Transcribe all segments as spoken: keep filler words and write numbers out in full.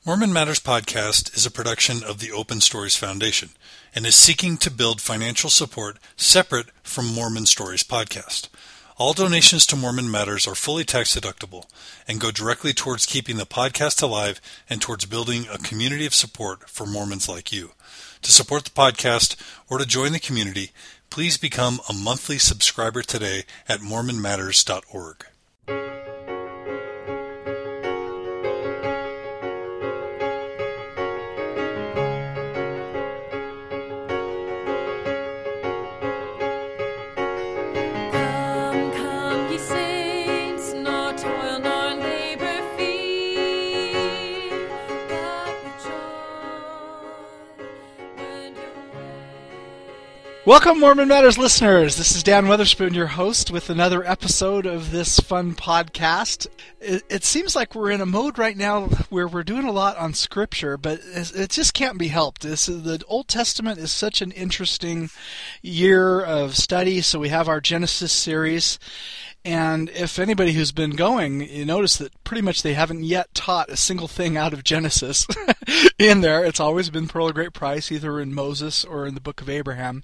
Mormon Matters Podcast is a production of the Open Stories Foundation and is seeking to build financial support separate from Mormon Stories Podcast. All donations to Mormon Matters are fully tax deductible and go directly towards keeping the podcast alive and towards building a community of support for Mormons like you. To support the podcast or to join the community, please become a monthly subscriber today at mormon matters dot org. Welcome, Mormon Matters listeners. This is Dan Weatherspoon, your host, with another episode of this fun podcast. It, it seems like we're in a mode right now where we're doing a lot on Scripture, but it just can't be helped. This is, the Old Testament is such an interesting year of study, so we have our Genesis series. And if anybody who's been going, you notice that pretty much they haven't yet taught a single thing out of Genesis in there. It's always been Pearl of Great Price, either in Moses or in the Book of Abraham.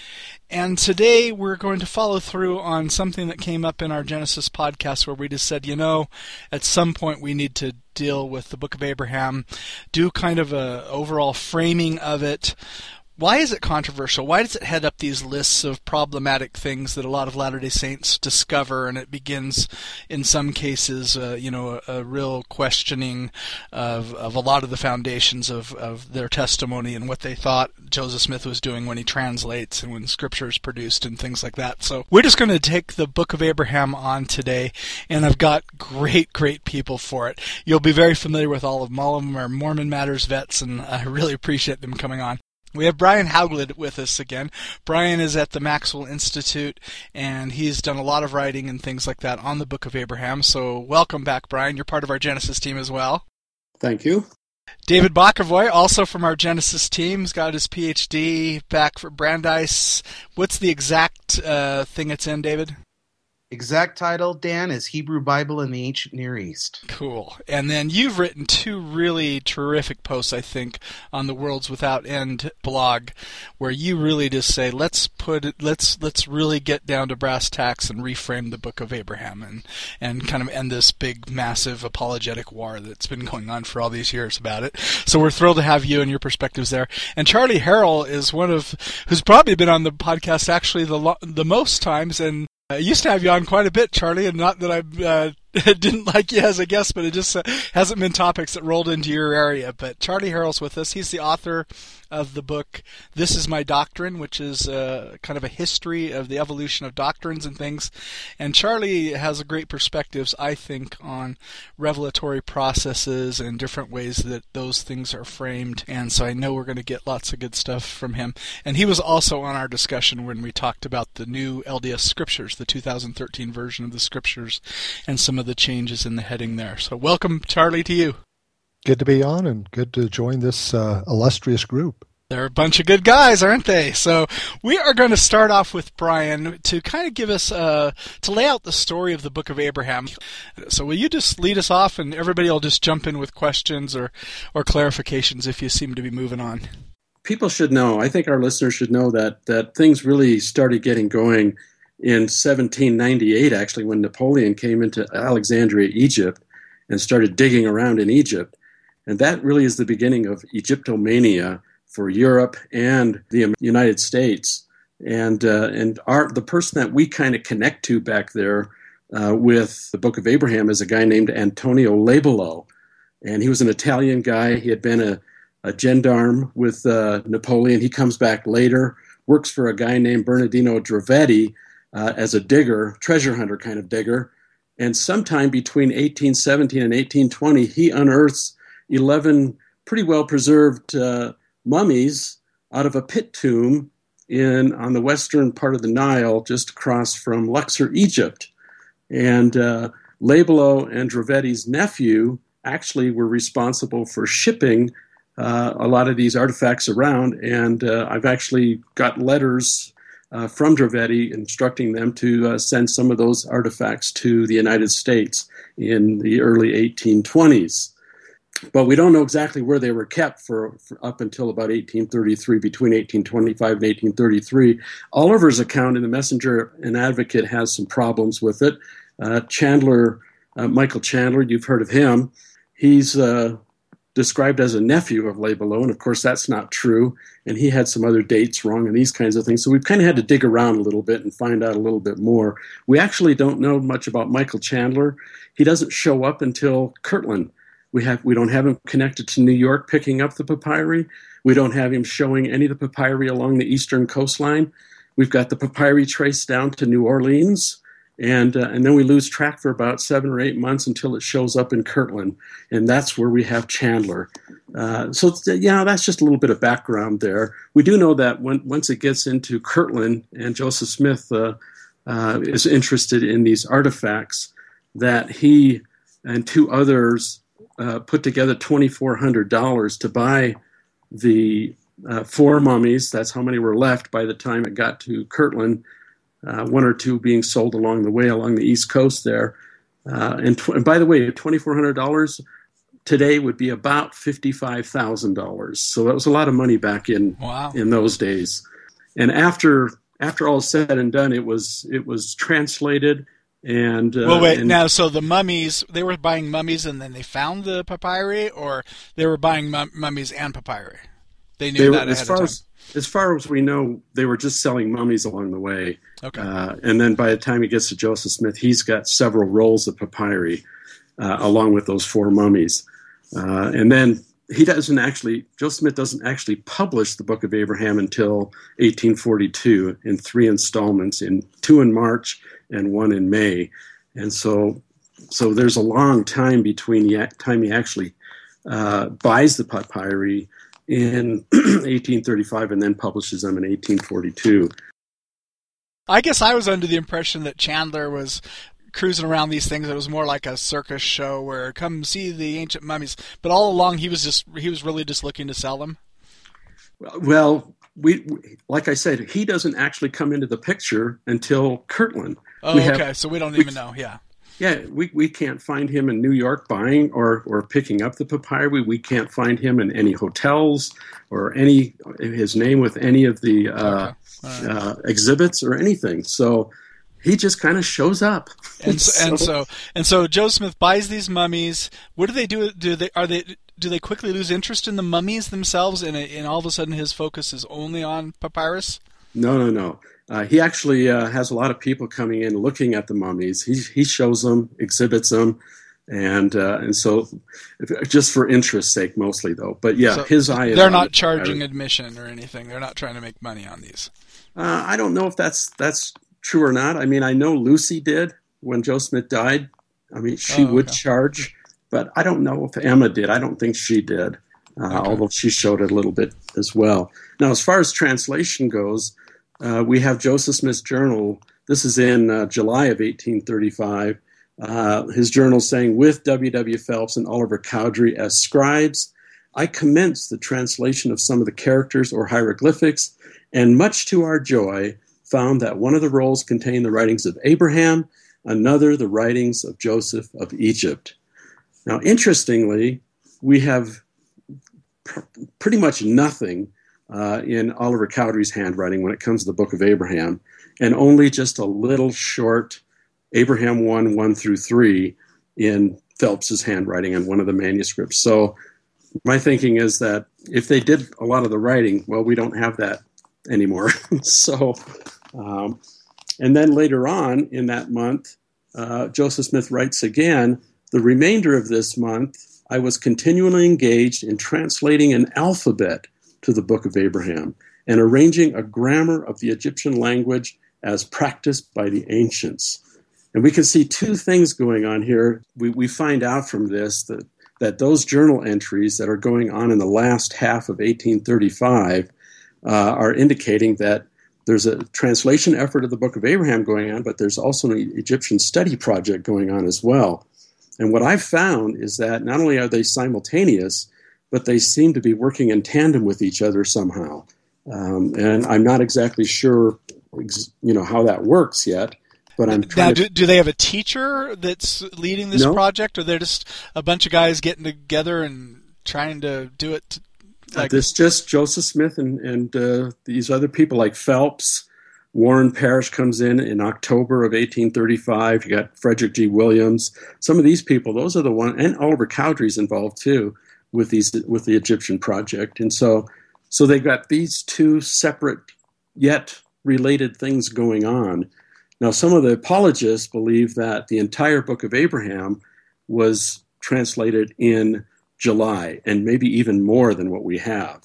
And today we're going to follow through on something that came up in our Genesis podcast where we just said, you know, at some point we need to deal with the Book of Abraham, do kind of a overall framing of it. Why is it controversial? Why does it head up these lists of problematic things that a lot of Latter-day Saints discover, and it begins, in some cases, uh, you know, a, a real questioning of, of a lot of the foundations of, of their testimony and what they thought Joseph Smith was doing when he translates and when Scripture is produced and things like that. So we're just going to take the Book of Abraham on today, and I've got great, great people for it. You'll be very familiar with all of them. All of them are Mormon Matters vets, and I really appreciate them coming on. We have Brian Hauglid with us again. Brian is at the Maxwell Institute, and he's done a lot of writing and things like that on the Book of Abraham. So welcome back, Brian. You're part of our Genesis team as well. Thank you. David Bokovoy, also from our Genesis team, has got his P H D back for Brandeis. What's the exact uh, thing it's in, David? Exact title, Dan, is Hebrew Bible in the Ancient Near East. Cool. And then you've written two really terrific posts, I think, on the Worlds Without End blog, where you really just say, let's put it, let's let's really get down to brass tacks and reframe the Book of Abraham and and kind of end this big, massive apologetic war that's been going on for all these years about it. So we're thrilled to have you and your perspectives there. And Charlie Harrell is one of who's probably been on the podcast actually the lo- the most times, and I used to have you on quite a bit, Charlie, and not that I uh, didn't like you as a guest, but it just uh, hasn't been topics that rolled into your area. But Charlie Harrell's with us. He's the author of the book This Is My Doctrine, which is uh, kind of a history of the evolution of doctrines and things. And Charlie has a great perspectives, I think, on revelatory processes and different ways that those things are framed. And so I know we're going to get lots of good stuff from him. And he was also on our discussion when we talked about the new L D S Scriptures, the two thousand thirteen version of the Scriptures, and some of the changes in the heading there. So welcome, Charlie, to you. Good to be on and good to join this uh, illustrious group. They're a bunch of good guys, aren't they? So we are going to start off with Brian to kind of give us, uh, to lay out the story of the Book of Abraham. So will you just lead us off, and everybody will just jump in with questions or, or clarifications if you seem to be moving on. People should know, I think our listeners should know that, that things really started getting going in seventeen ninety-eight, actually, when Napoleon came into Alexandria, Egypt, and started digging around in Egypt. And that really is the beginning of Egyptomania for Europe and the United States. And uh, and our the person that we kind of connect to back there uh, with the Book of Abraham is a guy named Antonio Labello. And he was an Italian guy. He had been a, a gendarme with uh, Napoleon. He comes back later, works for a guy named Bernardino Drovetti uh, as a digger, treasure hunter kind of digger. And sometime between eighteen seventeen and eighteen twenty, he unearths eleven pretty well-preserved uh, mummies out of a pit tomb in on the western part of the Nile, just across from Luxor, Egypt. And uh, Labello and Drovetti's nephew actually were responsible for shipping uh, a lot of these artifacts around, and uh, I've actually got letters uh, from Drovetti instructing them to uh, send some of those artifacts to the United States in the early eighteen twenties. but we don't know exactly where they were kept for, for up until about eighteen thirty-three, between eighteen twenty-five and eighteen thirty-three. Oliver's account in the Messenger and Advocate has some problems with it. Uh, Chandler, uh, Michael Chandler, you've heard of him. He's uh, described as a nephew of Les Belleau, and of course that's not true. And he had some other dates wrong and these kinds of things. So we've kind of had to dig around a little bit and find out a little bit more. We actually don't know much about Michael Chandler. He doesn't show up until Kirtland. We have we don't have him connected to New York picking up the papyri. We don't have him showing any of the papyri along the eastern coastline. We've got the papyri traced down to New Orleans. And uh, and then we lose track for about seven or eight months until it shows up in Kirtland, and that's where we have Chandler. Uh, so yeah, that's just a little bit of background there. We do know that when, once it gets into Kirtland, and Joseph Smith uh, uh, is interested in these artifacts, that he and two others uh, put together twenty-four hundred dollars to buy the uh, four mummies. That's how many were left by the time it got to Kirtland. Uh, one or two being sold along the way, along the East Coast there. Uh, and, tw- and by the way, twenty-four hundred dollars today would be about fifty-five thousand dollars. So that was a lot of money back in wow. in those days. And after after all said and done, it was it was translated. And uh, well, wait, and, now, so the mummies, they were buying mummies and then they found the papyri, or they were buying mum- mummies and papyri? They knew they were, that ahead as far of time. As, As far as we know, they were just selling mummies along the way. Okay. Uh, and then by the time he gets to Joseph Smith, he's got several rolls of papyri uh, along with those four mummies. Uh, and then he doesn't actually, Joseph Smith doesn't actually publish the Book of Abraham until eighteen forty-two in three installments, in two in March and one in May. And so so there's a long time between the time he actually uh, buys the papyri in eighteen thirty-five and then publishes them in eighteen forty-two. I guess I was under the impression that Chandler was cruising around these things. It was more like a circus show where come see the ancient mummies. But all along he was just he was really just looking to sell them. Well, we, we like I said, he doesn't actually come into the picture until Kirtland. Oh, we have, okay. So we don't even we, know. Yeah. Yeah, we, we can't find him in New York buying or, or picking up the papyri. We can't find him in any hotels or any his name with any of the uh, okay. right. uh, exhibits or anything. So he just kind of shows up. And so, and so and so Joe Smith buys these mummies. What do they do? Do they are they do they quickly lose interest in the mummies themselves, and and all of a sudden his focus is only on papyrus? No, no, no. Uh, he actually uh, has a lot of people coming in looking at the mummies. He he shows them, exhibits them, and uh, and so just for interest's sake mostly though. But yeah, so his eye is they're not the charging admission or anything. They're not trying to make money on these. Uh, I don't know if that's that's true or not. I mean, I know Lucy did when Joe Smith died. I mean, she oh, okay. would charge, but I don't know if Emma did. I don't think she did, uh, okay. although she showed it a little bit as well. Now, as far as translation goes, Uh, we have Joseph Smith's journal. This is in uh, July of eighteen thirty-five. Uh, his journal saying, with W W Phelps and Oliver Cowdery as scribes, I commenced the translation of some of the characters or hieroglyphics, and much to our joy, found that one of the rolls contained the writings of Abraham, another the writings of Joseph of Egypt. Now, interestingly, we have pr- pretty much nothing Uh, in Oliver Cowdery's handwriting when it comes to the Book of Abraham, and only just a little short Abraham one, one through three in Phelps's handwriting in one of the manuscripts. So my thinking is that if they did a lot of the writing, well, we don't have that anymore. so, um, and then later on in that month, uh, Joseph Smith writes again, the remainder of this month, I was continually engaged in translating an alphabet to the Book of Abraham, and arranging a grammar of the Egyptian language as practiced by the ancients. And we can see two things going on here. We, we find out from this that, that those journal entries that are going on in the last half of eighteen thirty-five uh, are indicating that there's a translation effort of the Book of Abraham going on, but there's also an Egyptian study project going on as well. And what I've found is that not only are they simultaneous, but they seem to be working in tandem with each other somehow. Um, and I'm not exactly sure, you know, how that works yet. But I'm now, trying do, to... do they have a teacher that's leading this No. project, or they're just a bunch of guys getting together and trying to do it? To, like There's just Joseph Smith and, and uh, these other people like Phelps. Warren Parrish comes in in October of eighteen thirty-five. You got Frederick G. Williams. Some of these people, those are the ones, and Oliver Cowdery's involved too with these with the Egyptian project. And so, so they got these two separate yet related things going on. Now, some of the apologists believe that the entire Book of Abraham was translated in July, and maybe even more than what we have,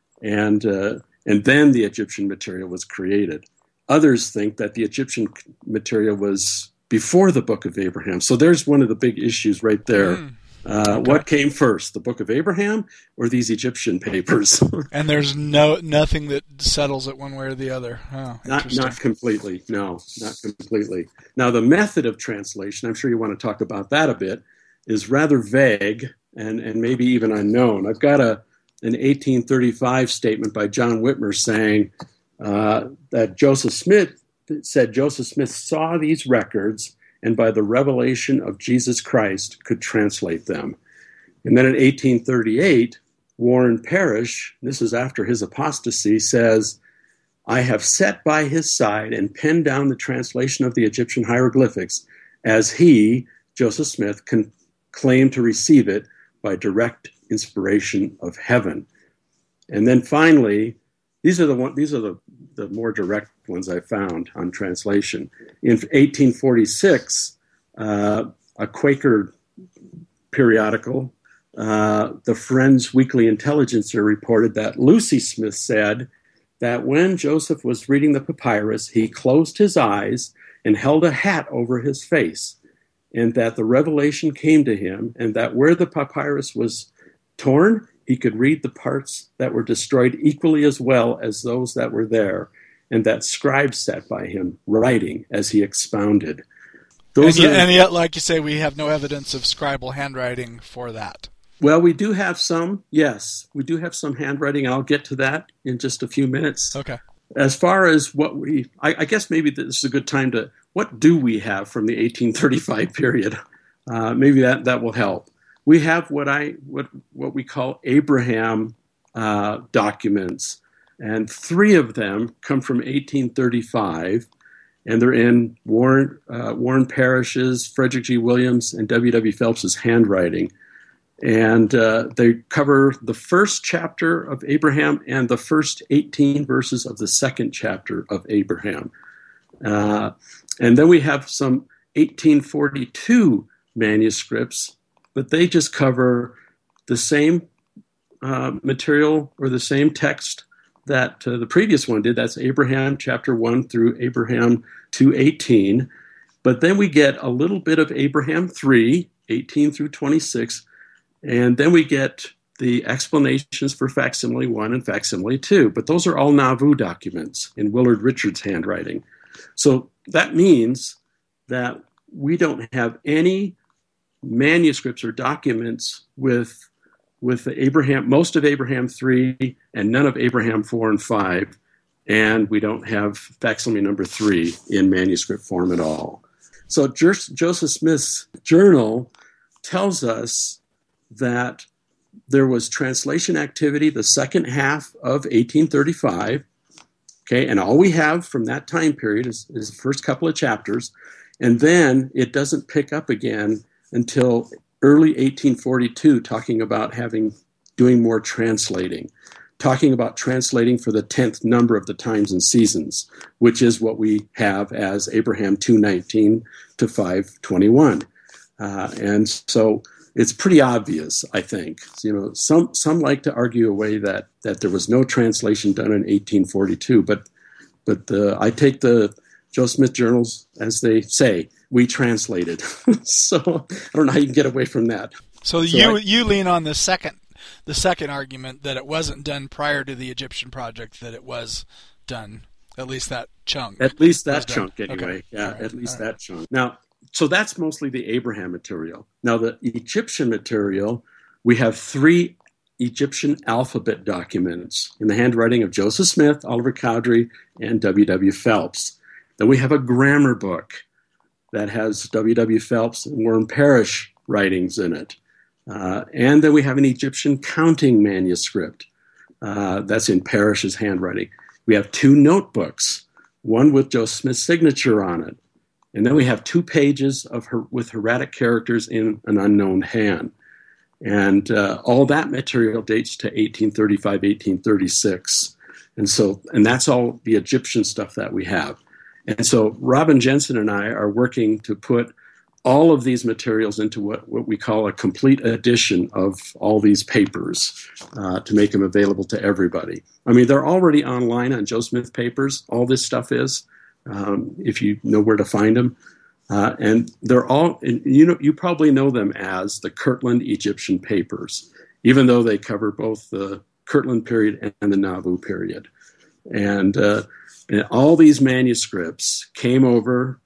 and uh, and then the Egyptian material was created. Others think that the Egyptian material was before the Book of Abraham. So there's one of the big issues right there. Mm. Uh, okay. What came first, the Book of Abraham or these Egyptian papers? And there's no nothing that settles it one way or the other. Oh, not not completely. No, not completely. Now, the method of translation, I'm sure you want to talk about that a bit, is rather vague and, and maybe even unknown. I've got a an eighteen thirty-five statement by John Whitmer saying uh, that Joseph Smith said Joseph Smith saw these records and by the revelation of Jesus Christ could translate them. And then in eighteen thirty-eight, Warren Parrish, this is after his apostasy, says, I have sat by his side and penned down the translation of the Egyptian hieroglyphics as he, Joseph Smith, can claim to receive it by direct inspiration of heaven. And then finally, these are the one, these are the, the more direct ones I found on translation. In eighteen forty-six, uh, a Quaker periodical, uh, the Friends Weekly Intelligencer, reported that Lucy Smith said that when Joseph was reading the papyrus, he closed his eyes and held a hat over his face, and that the revelation came to him, and that where the papyrus was torn, he could read the parts that were destroyed equally as well as those that were there, and that scribes sat by him, writing as he expounded. Those and, yet, are, and yet, like you say, we have no evidence of scribal handwriting for that. Well, we do have some, yes. We do have some handwriting, and I'll get to that in just a few minutes. Okay. As far as what we, I, I guess maybe this is a good time to, what do we have from the eighteen thirty-five period? Uh, maybe that, that will help. We have what I what what we call Abraham uh, documents, and three of them come from eighteen thirty-five, and they're in Warren uh, Warren Parrish's, Frederick G. Williams, and W W Phelps's handwriting, and uh, they cover the first chapter of Abraham and the first eighteen verses of the second chapter of Abraham, uh, and then we have some eighteen forty-two manuscripts. But they just cover the same uh, material or the same text that uh, the previous one did. That's Abraham chapter one through Abraham two eighteen. But then we get a little bit of Abraham three, eighteen through twenty-six. And then we get the explanations for facsimile one and facsimile two. But those are all Nauvoo documents in Willard Richards' handwriting. So that means that we don't have any manuscripts or documents with with the Abraham, most of Abraham three and none of Abraham four and five, and we don't have facsimile number three in manuscript form at all. So Joseph Smith's journal tells us that there was translation activity the second half of eighteen thirty-five, okay, and all we have from that time period is, is the first couple of chapters, and then it doesn't pick up again until early eighteen forty-two, talking about having doing more translating, talking about translating for the tenth number of the times and seasons, which is what we have as Abraham two nineteen to five twenty-one. Uh, and so it's pretty obvious, I think. You know, some some like to argue away that that there was no translation done in eighteen forty-two, but but the, I take the Joe Smith journals as they say. We translated. So I don't know how you can get away from that. So, so you I, you lean on the second the second argument that it wasn't done prior to the Egyptian project, that it was done, at least that chunk. At least that chunk, done. anyway. Okay. Yeah, right. at least All that right. chunk. Now, so that's mostly the Abraham material. Now, the Egyptian material, we have three Egyptian alphabet documents in the handwriting of Joseph Smith, Oliver Cowdery, and W W Phelps. Then we have a grammar book that has W W Phelps and Warren Parrish writings in it. Uh, and then we have an Egyptian counting manuscript uh, that's in Parrish's handwriting. We have two notebooks, one with Joseph Smith's signature on it. And then we have two pages of her with hieratic characters in an unknown hand. And uh, all that material dates to eighteen thirty-five, eighteen thirty-six. And so, and that's all the Egyptian stuff that we have. And so Robin Jensen and I are working to put all of these materials into what, what we call a complete edition of all these papers uh, to make them available to everybody. I mean, they're already online on Joe Smith Papers. All this stuff is, um, if you know where to find them. Uh, and they're all, you know, you probably know them as the Kirtland Egyptian Papers, even though they cover both the Kirtland period and the Nauvoo period. And, uh, and all these manuscripts came over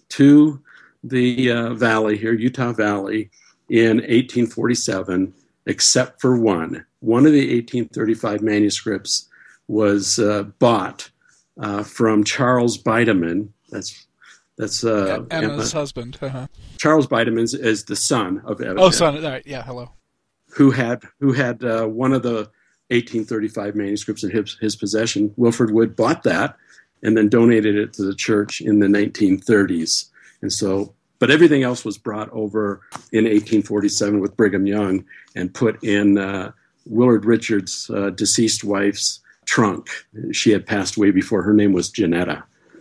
to the uh, valley here, Utah Valley, in eighteen forty-seven, except for one. One of the eighteen thirty-five manuscripts was uh, bought uh, from Charles Bideman. That's that's uh, Emma's Emma. husband. Uh-huh. Charles Bideman is, is the son of Emma. Oh, son. All right. Yeah. Hello. Who had who had uh, one of the eighteen thirty-five manuscripts in his, his possession. Wilford Wood bought that and then donated it to the church in the nineteen thirties. And so, but everything else was brought over in eighteen forty-seven with Brigham Young and put in uh, Willard Richards' uh, deceased wife's trunk. She had passed away before. Her name was Janetta.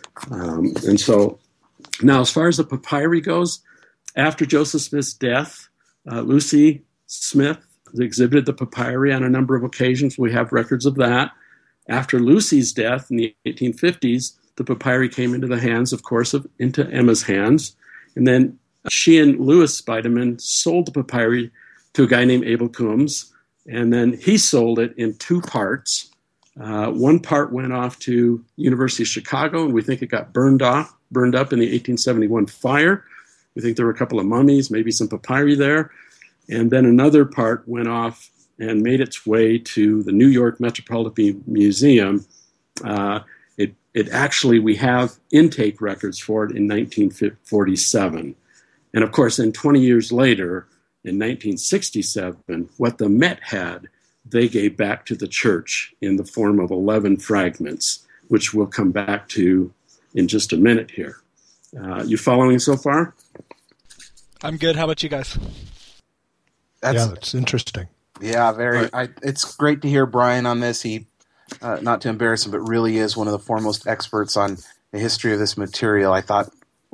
Um, and so now, as far as the papyri goes, after Joseph Smith's death, uh, Lucy Smith exhibited the papyri on a number of occasions. We have records of that. After Lucy's death in the eighteen fifties, the papyri came into the hands, of course, of into Emma's hands. And then she and Louis Bideman sold the papyri to a guy named Abel Coombs. And then he sold it in two parts. Uh, one part went off to University of Chicago, and we think it got burned off, burned up in the eighteen seventy-one fire. We think there were a couple of mummies, maybe some papyri there. And then another part went off and made its way to the New York Metropolitan Museum. Uh, it, it actually, we have intake records for it in nineteen forty-seven. And of course, then twenty years later, in nineteen sixty-seven, what the Met had, they gave back to the church in the form of eleven fragments, which we'll come back to in just a minute here. Uh, you following so far? I'm good. How about you guys? That's, yeah, that's interesting. Yeah, very. Right. I, it's great to hear Brian on this. He, uh, not to embarrass him, but really is one of the foremost experts on the history of this material. I thought,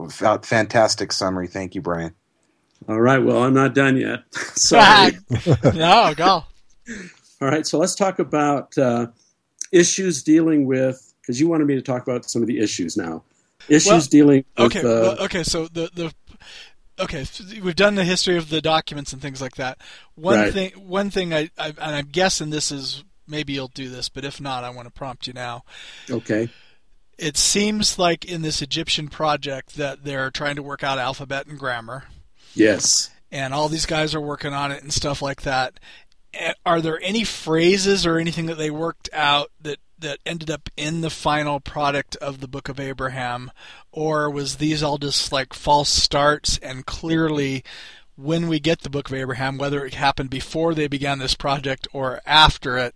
fantastic summary. Thank you, Brian. All right. Well, I'm not done yet. Sorry. No, go. All right. So let's talk about uh, issues dealing with, because you wanted me to talk about some of the issues now. Issues well, dealing with... Okay, uh, well, okay, so the... the Okay, so we've done the history of the documents and things like that. One right. thing, one thing, I, I, and I'm guessing this is, maybe you'll do this, but if not, I want to prompt you now. Okay. It seems like in this Egyptian project that they're trying to work out alphabet and grammar. Yes. And all these guys are working on it and stuff like that. Are there any phrases or anything that they worked out that, that ended up in the final product of the Book of Abraham, or was these all just like false starts, and clearly when we get the Book of Abraham, whether it happened before they began this project or after it,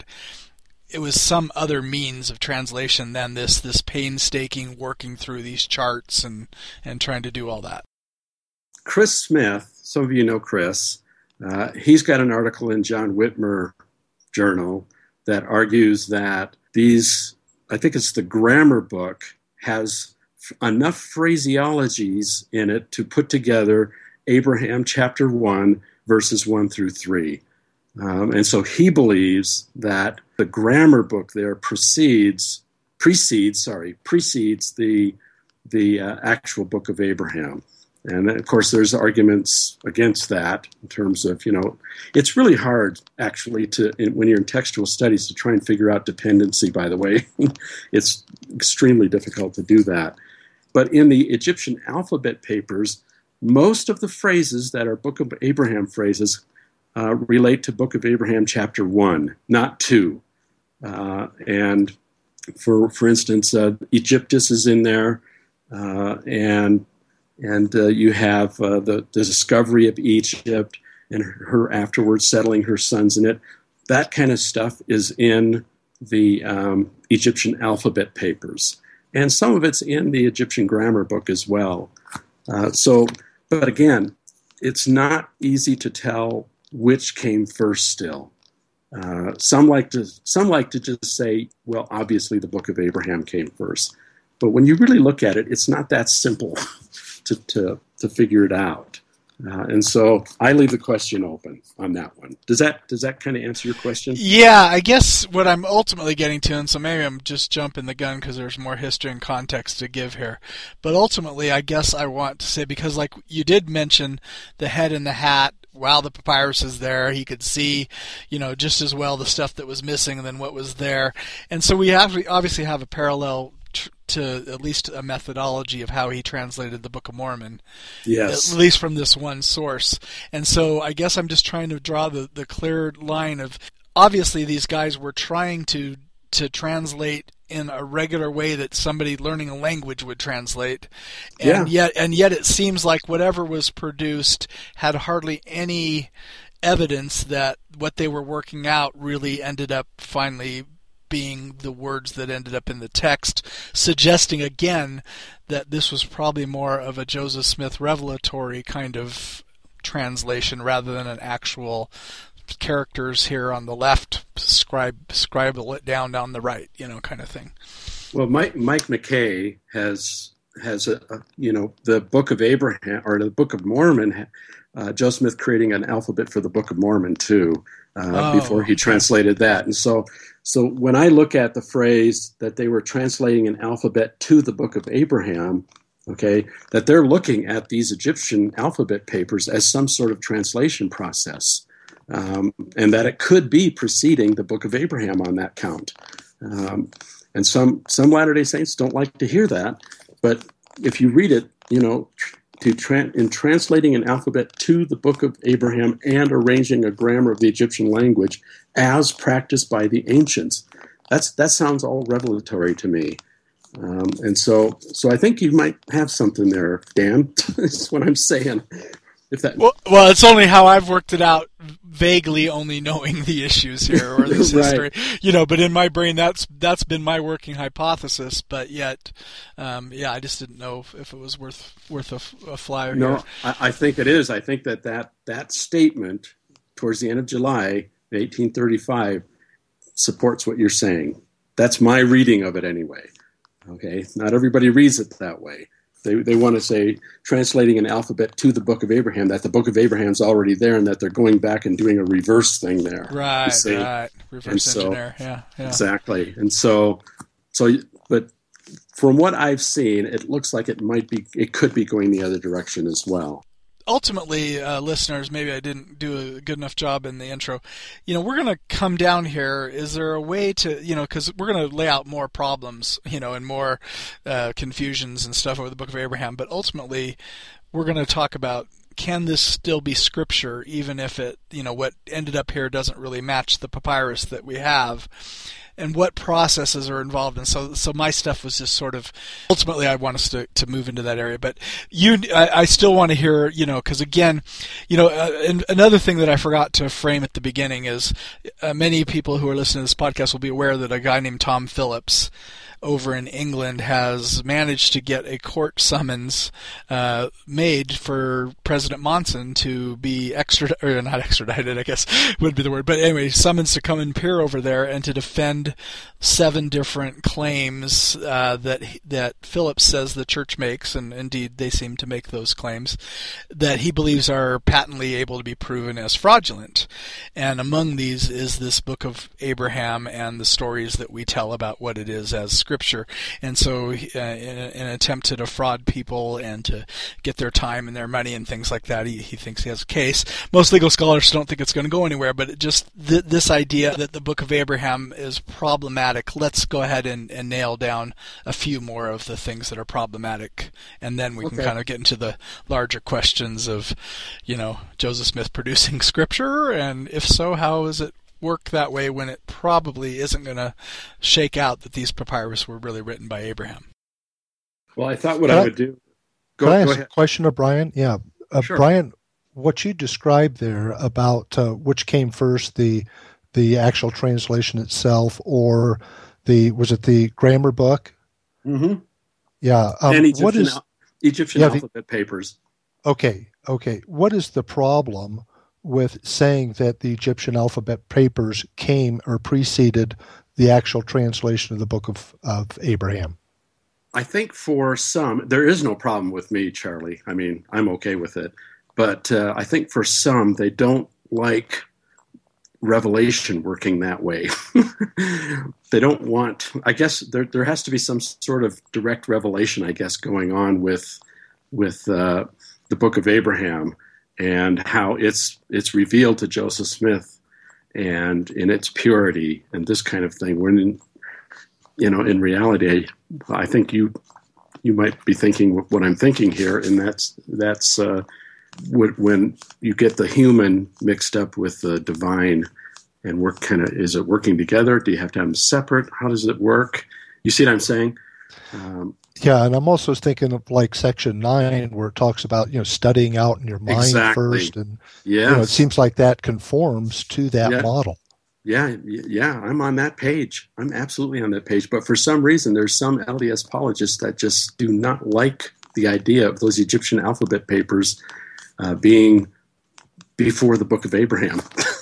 it was some other means of translation than this this painstaking working through these charts and, and trying to do all that? Chris Smith, some of you know Chris, uh, he's got an article in John Whitmer Journal that argues that these, I think it's the grammar book, has f- enough phraseologies in it to put together Abraham chapter one, verses one through three. Um, and so he believes that the grammar book there precedes, precedes, sorry, precedes the, the uh, actual Book of Abraham. And of course, there's arguments against that in terms of, you know, it's really hard actually to, in, when you're in textual studies, to try and figure out dependency, by the way. It's extremely difficult to do that. But in the Egyptian alphabet papers, most of the phrases that are Book of Abraham phrases uh, relate to Book of Abraham chapter one, not two. Uh, and for, for instance, uh, Egyptus is in there, uh, and and uh, you have uh, the, the discovery of Egypt and her afterwards settling her sons in it. That kind of stuff is in the um, Egyptian alphabet papers. And some of it's in the Egyptian grammar book as well. Uh, so, but again, it's not easy to tell which came first still. Uh, some like to some like to just say, well, obviously the Book of Abraham came first. But when you really look at it, it's not that simple to, to, to figure it out. Uh, and so I leave the question open on that one. Does that does that kind of answer your question? Yeah, I guess what I'm ultimately getting to, and so maybe I'm just jumping the gun because there's more history and context to give here, but ultimately I guess I want to say, because like you did mention the head in the hat, while the papyrus is there, he could see, you know, just as well the stuff that was missing than what was there. And so we have we obviously have a parallel to at least a methodology of how he translated the Book of Mormon, yes, at least from this one source. And so I guess I'm just trying to draw the, the clear line of, obviously these guys were trying to to translate in a regular way that somebody learning a language would translate, and yeah. yet and yet it seems like whatever was produced had hardly any evidence that what they were working out really ended up finally being the words that ended up in the text, suggesting again that this was probably more of a Joseph Smith revelatory kind of translation rather than an actual characters here on the left, scribe scribble it down down the right, you know, kind of thing. Well, Mike Mike McKay has has a, a you know the Book of Abraham or the Book of Mormon. Uh, Joe Smith creating an alphabet for the Book of Mormon too, uh, oh, before he translated that. And so, so when I look at the phrase that they were translating an alphabet to the Book of Abraham, okay, that they're looking at these Egyptian alphabet papers as some sort of translation process, um, and that it could be preceding the Book of Abraham on that count. Um, and some some Latter-day Saints don't like to hear that, but if you read it, you know. To tra- in translating an alphabet to the Book of Abraham and arranging a grammar of the Egyptian language as practiced by the ancients, that's that sounds all revelatory to me. Um, and so, so I think you might have something there, Dan. That's what I'm saying. If that well, well, it's only how I've worked it out, vaguely only knowing the issues here or this right. history, you know. But in my brain, that's that's been my working hypothesis. But yet, um, yeah, I just didn't know if, if it was worth worth a, a flyer. No, here. I, I think it is. I think that, that that statement towards the end of July, eighteen thirty-five, supports what you're saying. That's my reading of it anyway. Okay, not everybody reads it that way. They they want to say translating an alphabet to the Book of Abraham, that the Book of Abraham's already there, and that they're going back and doing a reverse thing there. Right, right. Reverse so, engineer. Yeah, yeah. Exactly. And so, so, but from what I've seen, it looks like it might be, it could be going the other direction as well. Ultimately, uh, listeners, maybe I didn't do a good enough job in the intro. You know, we're going to come down here. Is there a way to, you know, because we're going to lay out more problems, you know, and more uh, confusions and stuff over the Book of Abraham. But ultimately, we're going to talk about, can this still be scripture, even if it, you know, what ended up here doesn't really match the papyrus that we have? And what processes are involved. And so so my stuff was just sort of, ultimately I want us to, to move into that area. But you, I, I still want to hear, you know, because again, you know, uh, and another thing that I forgot to frame at the beginning is uh, many people who are listening to this podcast will be aware that a guy named Tom Phillips over in England has managed to get a court summons uh, made for President Monson to be extradited, or not extradited, I guess would be the word, but anyway, summons to come and appear over there and to defend seven different claims uh, that that Phillips says the church makes, and indeed they seem to make those claims, that he believes are patently able to be proven as fraudulent. And among these is this Book of Abraham and the stories that we tell about what it is as Scripture. And so uh, in, in an attempt to defraud people and to get their time and their money and things like that, he, he thinks he has a case. Most legal scholars don't think it's going to go anywhere, but it just th- this idea that the Book of Abraham is problematic, let's go ahead and, and nail down a few more of the things that are problematic, and then we okay. can kind of get into the larger questions of, you know, Joseph Smith producing Scripture, and if so, how is it work that way when it probably isn't going to shake out that these papyrus were really written by Abraham? Well, I thought what I would do, Go, Can I go ask ahead. a question of Brian? Yeah. Uh, Sure. Brian, what you described there about uh, which came first, the the actual translation itself, or the was it the grammar book? Mm-hmm. Yeah. Um, And what Egyptian, is al- Egyptian yeah? The, alphabet papers. okay. Okay. What is the problem with saying that the Egyptian alphabet papers came or preceded the actual translation of the Book of, of Abraham? I think for some, there is no problem with me, Charlie. I mean, I'm okay with it. But uh, I think for some, they don't like revelation working that way. They don't want, I guess there there has to be some sort of direct revelation, I guess, going on with with uh, the Book of Abraham and how it's it's revealed to Joseph Smith and in its purity and this kind of thing. When, you know, in reality, I think you you might be thinking what I'm thinking here, and that's that's uh, when you get the human mixed up with the divine, and work kind of, is it working together? Do you have to have them separate? How does it work? You see what I'm saying? Um, Yeah, and I'm also thinking of like section nine where it talks about, you know, studying out in your mind exactly. first, and yes. you know, it seems like that conforms to that yeah. model. Yeah, yeah, I'm on that page. I'm absolutely on that page. But for some reason, there's some L D S apologists that just do not like the idea of those Egyptian alphabet papers uh, being before the Book of Abraham.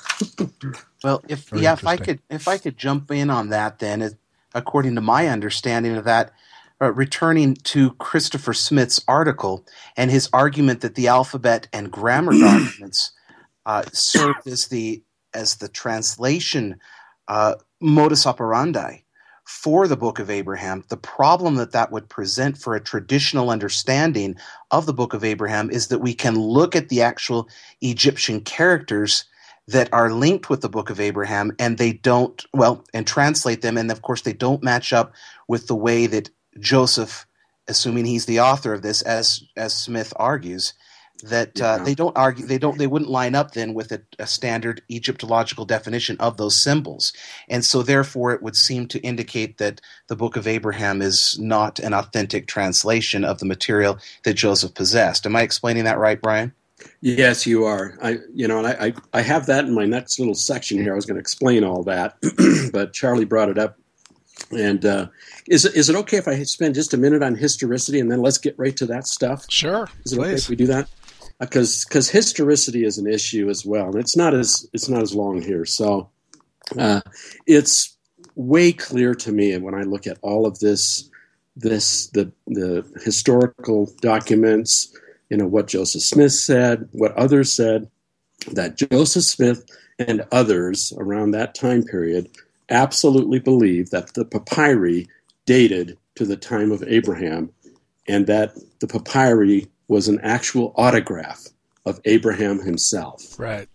Well, if Very yeah, if I interesting. could if I could jump in on that, then it, according to my understanding of that, uh, returning to Christopher Smith's article and his argument that the alphabet and grammar documents uh, served as the as the translation uh, modus operandi for the Book of Abraham, the problem that that would present for a traditional understanding of the Book of Abraham is that we can look at the actual Egyptian characters that are linked with the Book of Abraham, and they don't, well, and translate them, and of course they don't match up with the way that Joseph, assuming he's the author of this, as as Smith argues, that uh, Yeah. they don't argue, they don't, they wouldn't line up then with a, a standard Egyptological definition of those symbols, and so therefore it would seem to indicate that the Book of Abraham is not an authentic translation of the material that Joseph possessed. Am I explaining that right, Brian? Yes, you are. I, you know, and I, I, I have that in my next little section here. I was going to explain all that, but Charlie brought it up. And uh, is it is it okay if I spend just a minute on historicity and then let's get right to that stuff? Sure, Is it okay please. if we do that? Because because historicity is an issue as well, and it's not as it's not as long here. So uh, it's way clear to me when I look at all of this this the the historical documents. You know, what Joseph Smith said, what others said, that Joseph Smith and others around that time period absolutely believed that the papyri dated to the time of Abraham, and that the papyri was an actual autograph of Abraham himself. Right.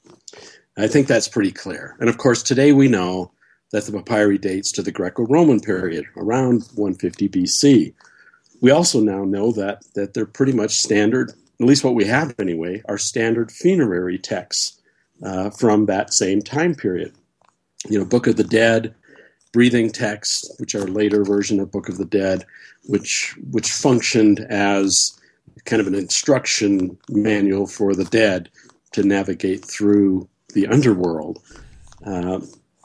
I think that's pretty clear. And of course, today we know that the papyri dates to the Greco-Roman period, around one fifty B C. We also now know that that they're pretty much standard, at least what we have anyway, are standard funerary texts uh, from that same time period. You know, Book of the Dead, breathing texts, which are a later version of Book of the Dead, which which functioned as kind of an instruction manual for the dead to navigate through the underworld. Uh,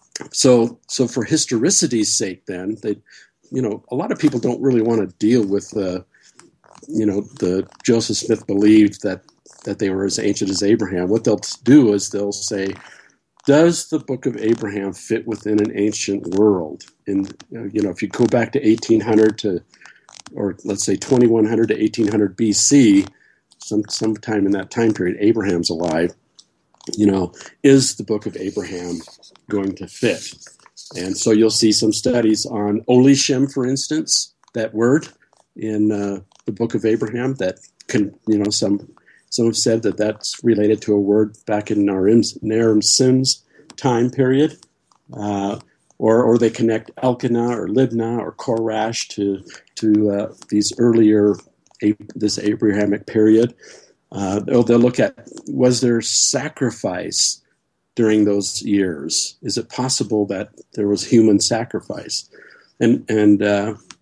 so, so for historicity's sake, then they. You know, a lot of people don't really want to deal with the, you know, the Joseph Smith believed that, that they were as ancient as Abraham. What they'll do is they'll say, does the Book of Abraham fit within an ancient world? And, you know, if you go back to eighteen hundred to, or let's say twenty-one hundred to eighteen hundred B C, some sometime in that time period, Abraham's alive, you know, is the Book of Abraham going to fit? And so you'll see some studies on Olishem, for instance, that word in uh, the Book of Abraham that can, you know, some some have said that that's related to a word back in Narim's, Naram-Sim's time period, uh, or or they connect Elkanah or Libnah or Korash to to uh, these earlier this Abrahamic period. Uh, they'll, they'll look at, was there sacrifice during those years? Is it possible that there was human sacrifice? And and uh,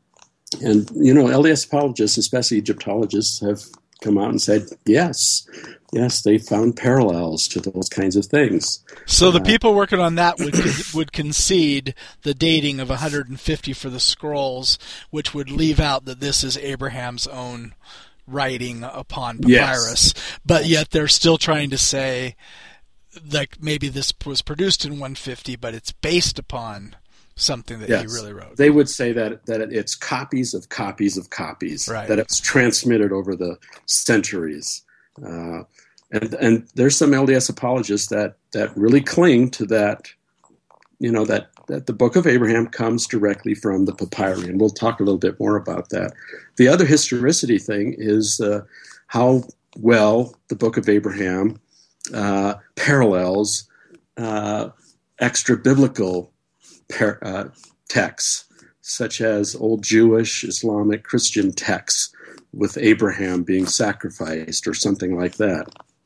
and, you know, L D S apologists, especially Egyptologists, have come out and said, yes, yes, they found parallels to those kinds of things. So the uh, people working on that would would concede the dating of one hundred fifty for the scrolls, which would leave out that this is Abraham's own writing upon papyrus. Yes. But yet they're still trying to say like maybe this was produced in one fifty, but it's based upon something that yes. he really wrote. They would say that that it's copies of copies of copies, right. that it's transmitted over the centuries. Uh, and and there's some L D S apologists that, that really cling to that, you know, that, that the Book of Abraham comes directly from the papyri, and we'll talk a little bit more about that. The other historicity thing is uh, how well the Book of Abraham uh, parallels uh, extra-biblical par- uh, texts, such as old Jewish, Islamic, Christian texts, with Abraham being sacrificed or something like that.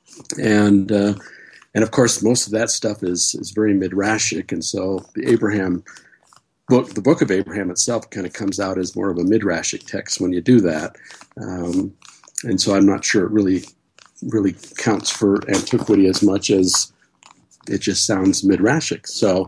And uh, and of course, most of that stuff is is very midrashic, and so the Abraham book, the Book of Abraham itself, kind of comes out as more of a midrashic text when you do that. Um, and so I'm not sure it really really counts for antiquity as much as it just sounds midrashic. So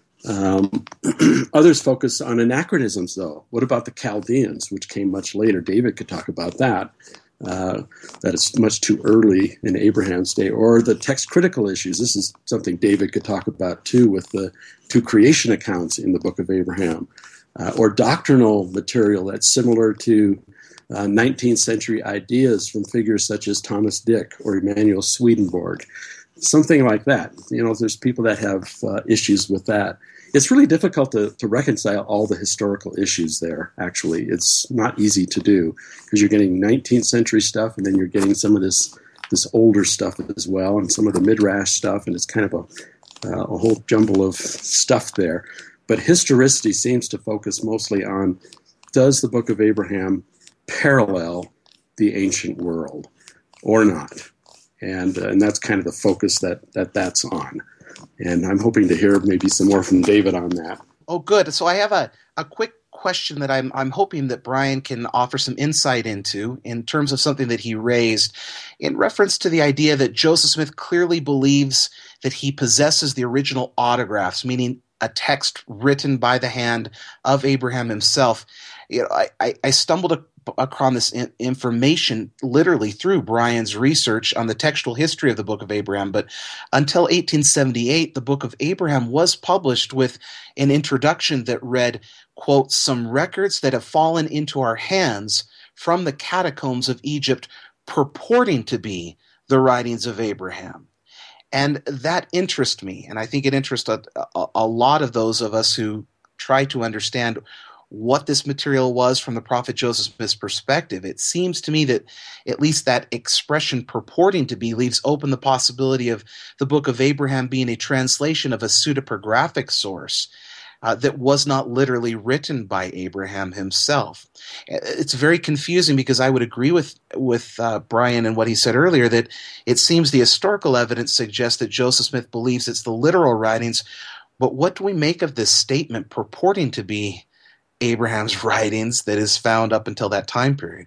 um, others focus on anachronisms, though. What about the Chaldeans, which came much later? David could talk about that. Uh, that it's much too early in Abraham's day, or the text critical issues. This is something David could talk about too, with the two creation accounts in the Book of Abraham, uh, or doctrinal material that's similar to uh, nineteenth century ideas from figures such as Thomas Dick or Emanuel Swedenborg, something like that. You know, there's people that have uh, issues with that. It's really difficult to, to reconcile all the historical issues there, actually. It's not easy to do because you're getting nineteenth century stuff, and then you're getting some of this this older stuff as well, and some of the midrash stuff, and it's kind of a, uh, a whole jumble of stuff there. But historicity seems to focus mostly on, does the Book of Abraham parallel the ancient world or not? And, uh, and that's kind of the focus that, that that's on. And I'm hoping to hear maybe some more from David on that. Oh, good. So I have a, a quick question that I'm I'm hoping that Brian can offer some insight into in terms of something that he raised in reference to the idea that Joseph Smith clearly believes that he possesses the original autographs, meaning a text written by the hand of Abraham himself. You know, I, I, I stumbled a across this in- information literally through Brian's research on the textual history of the Book of Abraham. But until eighteen seventy-eight, the Book of Abraham was published with an introduction that read, quote, "some records that have fallen into our hands from the catacombs of Egypt purporting to be the writings of Abraham." And that interests me, and I think it interests a, a, a lot of those of us who try to understand what this material was from the prophet Joseph Smith's perspective. It seems to me that at least that expression purporting to be leaves open the possibility of the Book of Abraham being a translation of a pseudepigraphic source uh, that was not literally written by Abraham himself. It's very confusing because I would agree with, with uh, Brian and what he said earlier that it seems the historical evidence suggests that Joseph Smith believes it's the literal writings, but what do we make of this statement purporting to be Abraham's writings that is found up until that time period?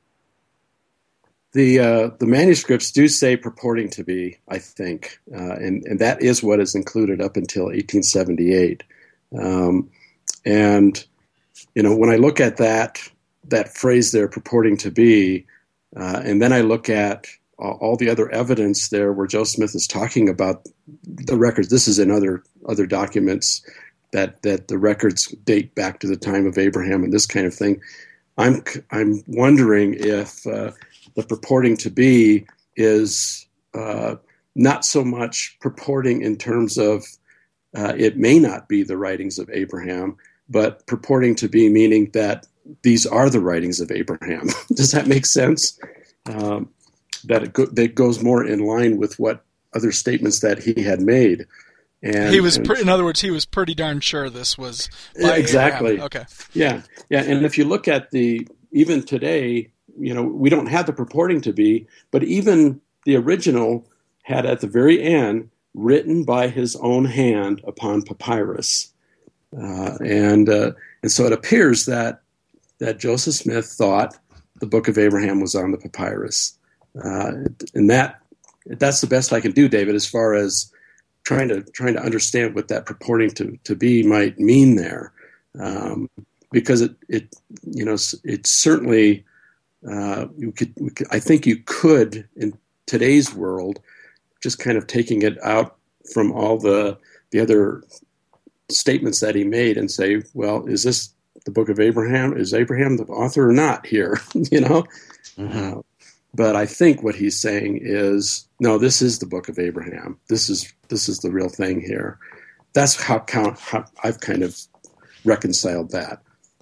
The uh, the manuscripts do say purporting to be, I think, uh, and, and that is what is included up until eighteen seventy-eight. Um, and, you know, when I look at that that phrase there, purporting to be, uh, and then I look at all, all the other evidence there where Joseph Smith is talking about the records, this is in other other documents, that that the records date back to the time of Abraham and this kind of thing. I'm I'm wondering if uh, the purporting to be is uh, not so much purporting in terms of uh, it may not be the writings of Abraham, but purporting to be meaning that these are the writings of Abraham. Does that make sense? Um, that it go, that goes more in line with what other statements that he had made. And, he was, and, pre- in other words, he was pretty darn sure this was by exactly. Abraham. Okay. Yeah, yeah. And if you look at the, even today, you know, we don't have the purporting to be, but even the original had at the very end written by his own hand upon papyrus, uh, and uh, and so it appears that that Joseph Smith thought the Book of Abraham was on the papyrus. Uh, and that that's the best I can do, David, as far as trying to trying to understand what that purporting to, to be might mean there. Um, because it, it, you know, it's certainly, uh, you could, we could, I think you could, in today's world, just kind of taking it out from all the the other statements that he made and say, well, is this the Book of Abraham? Is Abraham the author or not here? you know? Mm-hmm. Uh, but I think what he's saying is, no, this is the Book of Abraham. This is this is the real thing here. That's how, how I've kind of reconciled that.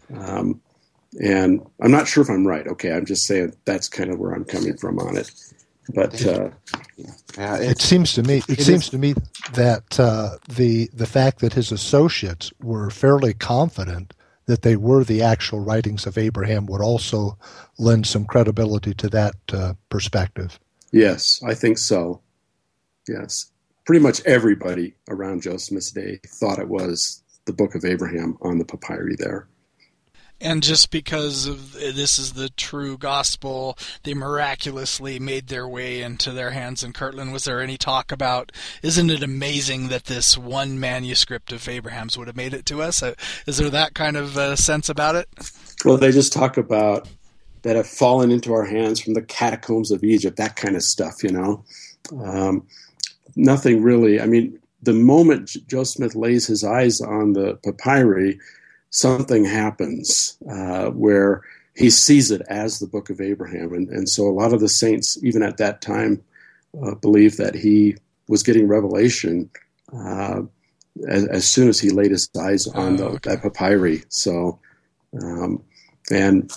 Um, and I'm not sure if I'm right. Okay, I'm just saying that's kind of where I'm coming from on it. But uh, yeah, it seems to me it, it seems is. to me that uh, the the fact that his associates were fairly confident that they were the actual writings of Abraham would also lend some credibility to that uh, perspective. Yes, I think so. Yes, pretty much everybody around Joseph Smith's day thought it was the Book of Abraham on the papyri there. And just because of this is the true gospel, they miraculously made their way into their hands in Kirtland. Was there any talk about, isn't it amazing that this one manuscript of Abraham's would have made it to us? Is there that kind of uh, sense about it? Well, they just talk about that have fallen into our hands from the catacombs of Egypt, that kind of stuff, you know. Um, nothing really, I mean, the moment Joseph Smith lays his eyes on the papyri, something happens uh, where he sees it as the Book of Abraham. And, and so a lot of the saints, even at that time, uh, believed that he was getting revelation uh, as, as soon as he laid his eyes on the, oh, okay. that papyri. So, um, and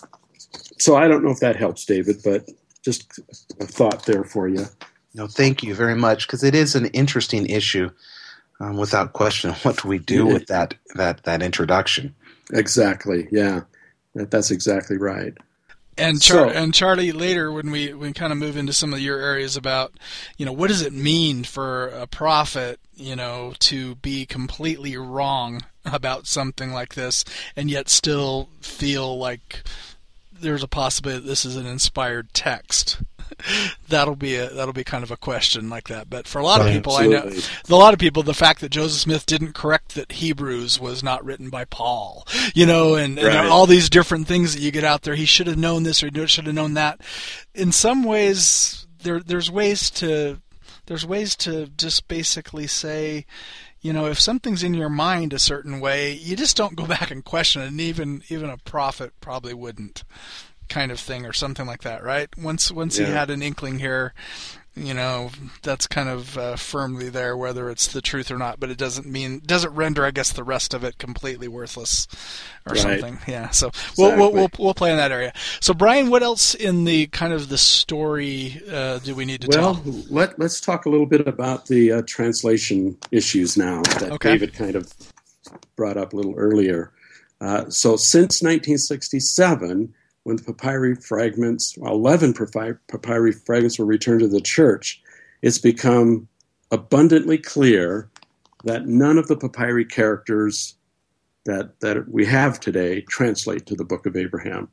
so I don't know if that helps, David, but just a thought there for you. No, thank you very much, because it is an interesting issue, um, without question. What do we do with that that that introduction? Exactly. Yeah, that, that's exactly right. And Char- so, and Charlie, later when we we kind of move into some of your areas about, you know, what does it mean for a prophet, you know, to be completely wrong about something like this and yet still feel like there's a possibility that this is an inspired text. That'll be a that'll be kind of a question like that. But for a lot of people, Absolutely. I know a lot of people, the fact that Joseph Smith didn't correct that Hebrews was not written by Paul, you know, and, and right. all these different things that you get out there. He should have known this or he should have known that. In some ways, there there's ways to there's ways to just basically say, you know, if something's in your mind a certain way, you just don't go back and question it. And even even a prophet probably wouldn't. Kind of thing or something like that, right? Once once yeah. he had an inkling here, you know, that's kind of uh, firmly there, whether it's the truth or not. But it doesn't mean doesn't render, I guess, the rest of it completely worthless or right. something. Yeah. So exactly. we'll, we'll we'll we'll play in that area. So Brian, what else in the kind of the story uh, do we need to well, tell? Well, let let's talk a little bit about the uh, translation issues now that okay. David kind of brought up a little earlier. Uh, so since nineteen sixty-seven. When the papyri fragments, well, eleven papyri fragments were returned to the church, it's become abundantly clear that none of the papyri characters that, that we have today translate to the Book of Abraham.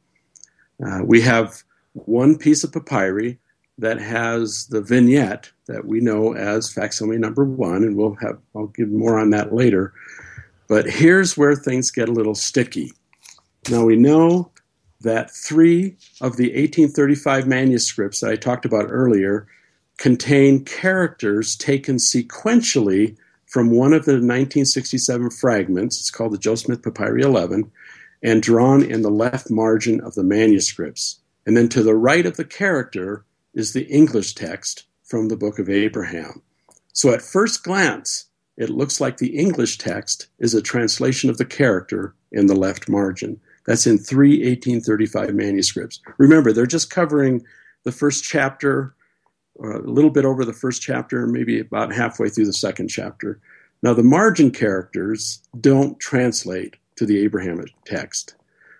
Uh, we have one piece of papyri that has the vignette that we know as facsimile number one, and we'll have I'll give more on that later. But here's where things get a little sticky. Now we know that three of the eighteen thirty-five manuscripts that I talked about earlier contain characters taken sequentially from one of the nineteen sixty-seven fragments. It's called the Joseph Smith Papyri eleven, and drawn in the left margin of the manuscripts. And then to the right of the character is the English text from the Book of Abraham. So at first glance, it looks like the English text is a translation of the character in the left margin. That's in three eighteen thirty-five manuscripts. Remember, they're just covering the first chapter, or a little bit over the first chapter, maybe about halfway through the second chapter. Now, the margin characters don't translate to the Abraham text.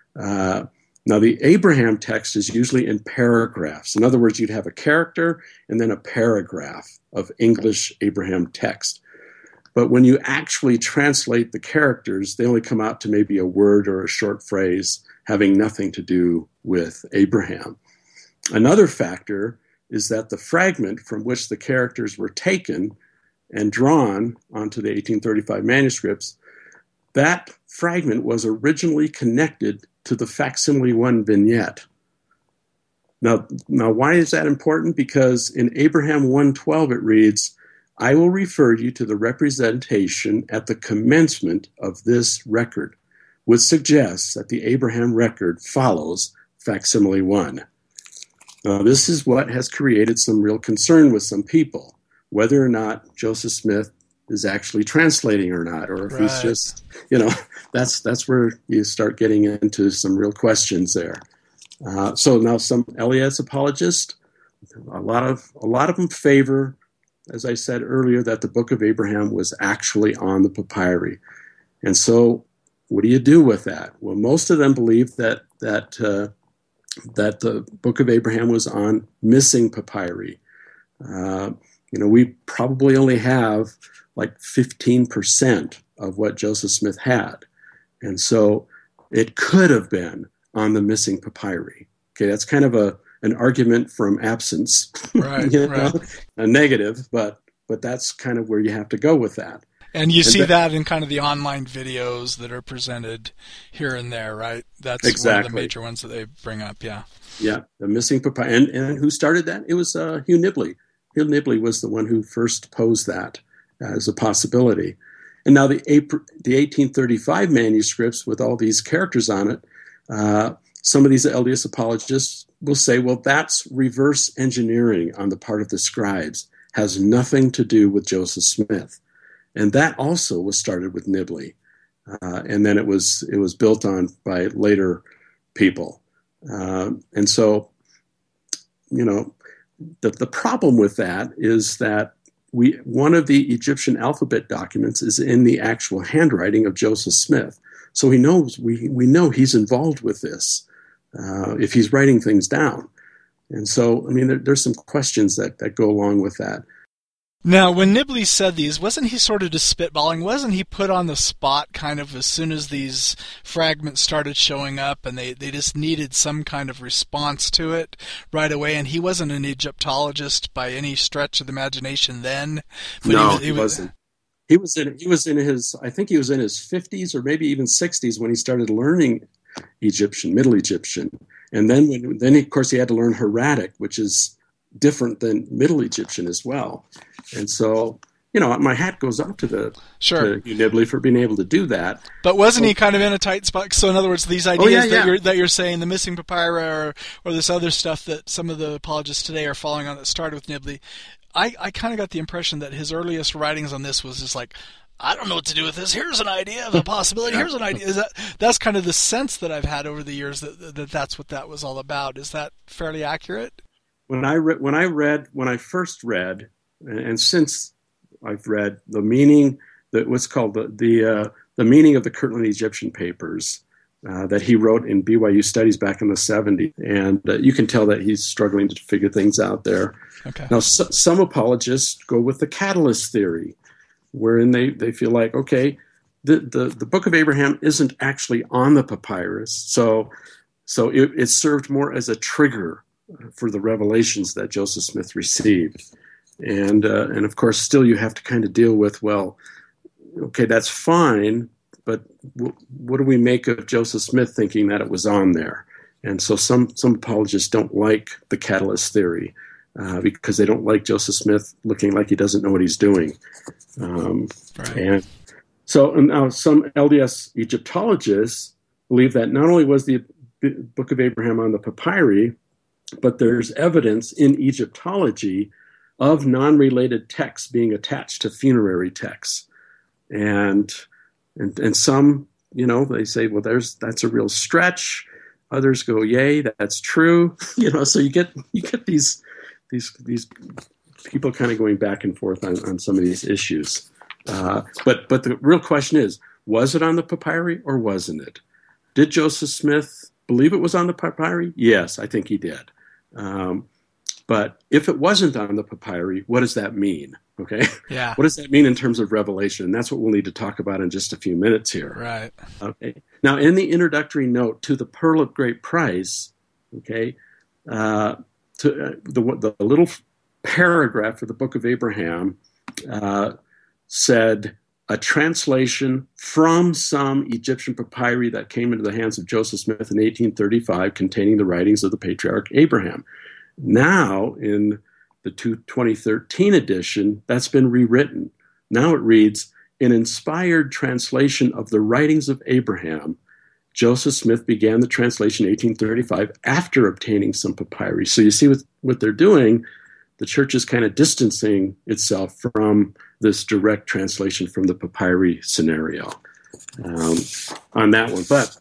Uh, now, the Abraham text is usually in paragraphs. In other words, you'd have a character and then a paragraph of English Abraham text. But when you actually translate the characters, they only come out to maybe a word or a short phrase, having nothing to do with Abraham. Another factor is that the fragment from which the characters were taken and drawn onto the eighteen thirty-five manuscripts, that fragment was originally connected to the facsimile one vignette. Now, now, why is that important? Because in Abraham one twelve it reads, I will refer you to the representation at the commencement of this record, which suggests that the Abraham record follows facsimile one. Now, this is what has created some real concern with some people, whether or not Joseph Smith is actually translating or not, or if right. he's just, you know, that's that's where you start getting into some real questions there. Uh, so now some L E S apologists, a lot of a lot of them favor, as I said earlier, that the Book of Abraham was actually on the papyri. And so what do you do with that? Well, most of them believe that that uh, that the Book of Abraham was on missing papyri. Uh, you know, we probably only have like fifteen percent of what Joseph Smith had. And so it could have been on the missing papyri. Okay, that's kind of a an argument from absence, right? you know, right. A negative, but but that's kind of where you have to go with that. And you and see that, that in kind of the online videos that are presented here and there, right? That's exactly one of the major ones that they bring up, yeah. Yeah, the missing papyri. And, and who started that? It was uh, Hugh Nibley. Hugh Nibley was the one who first posed that as a possibility. And now the the eighteen thirty-five manuscripts with all these characters on it, uh, some of these L D S apologists will say, well, that's reverse engineering on the part of the scribes, has nothing to do with Joseph Smith. And that also was started with Nibley. Uh, and then it was it was built on by later people. Uh, and so, you know, the, the problem with that is that we one of the Egyptian alphabet documents is in the actual handwriting of Joseph Smith. So he knows we, we know he's involved with this uh, if he's writing things down. And so, I mean, there, there's some questions that, that go along with that. Now, when Nibley said these, wasn't he sort of just spitballing? Wasn't he put on the spot kind of as soon as these fragments started showing up and they, they just needed some kind of response to it right away? And he wasn't an Egyptologist by any stretch of the imagination then. But no, he, was, he, he wasn't. He was in he was in his I think he was in his fifties or maybe even sixties when he started learning Egyptian, Middle Egyptian, and then when then of course he had to learn Hieratic, which is different than Middle Egyptian as well. And so, you know, my hat goes up to the sure. to Hugh Nibley for being able to do that. But wasn't so, he kind of in a tight spot? So in other words, these ideas oh, yeah, that yeah. you're that you're saying, the missing papyri or or this other stuff that some of the apologists today are falling on that started with Nibley. I, I kind of got the impression that his earliest writings on this was just like, I don't know what to do with this. Here's an idea of a possibility. Here's an idea. Is that that's kind of the sense that I've had over the years that, that that's what that was all about. Is that fairly accurate? When I re- when I read when I first read, and, and since I've read the meaning that what's called the the uh, the meaning of the Kirtland Egyptian Papers uh, that he wrote in B Y U Studies back in the seventies, and uh, you can tell that he's struggling to figure things out there. Okay. Now, so, some apologists go with the catalyst theory, wherein they, they feel like, okay, the, the, the Book of Abraham isn't actually on the papyrus, so so it, it served more as a trigger for the revelations that Joseph Smith received. And, uh, and of course, still you have to kind of deal with, well, okay, that's fine, but w- what do we make of Joseph Smith thinking that it was on there? And so some, some apologists don't like the catalyst theory. Uh, because they don't like Joseph Smith looking like he doesn't know what he's doing. Um, right. And so and now some L D S Egyptologists believe that not only was the Book of Abraham on the papyri, but there's evidence in Egyptology of non-related texts being attached to funerary texts. And, and, and some, you know, they say, well, there's that's a real stretch. Others go, yay, that's true. You know, so you get you get these These these people kind of going back and forth on, on some of these issues. Uh, but but the real question is, was it on the papyri or wasn't it? Did Joseph Smith believe it was on the papyri? Yes, I think he did. Um, but if it wasn't on the papyri, what does that mean? Okay. Yeah. What does that mean in terms of revelation? And that's what we'll need to talk about in just a few minutes here. Right. Okay. Now, in the introductory note to the Pearl of Great Price, okay, uh, to uh, the, the little paragraph for the Book of Abraham uh, said, a translation from some Egyptian papyri that came into the hands of Joseph Smith in eighteen thirty-five containing the writings of the patriarch Abraham. Now, in the twenty thirteen edition, that's been rewritten. Now it reads, an inspired translation of the writings of Abraham. Joseph Smith began the translation in eighteen thirty-five after obtaining some papyri. So you see what, what they're doing. The church is kind of distancing itself from this direct translation from the papyri scenario um, on that one. But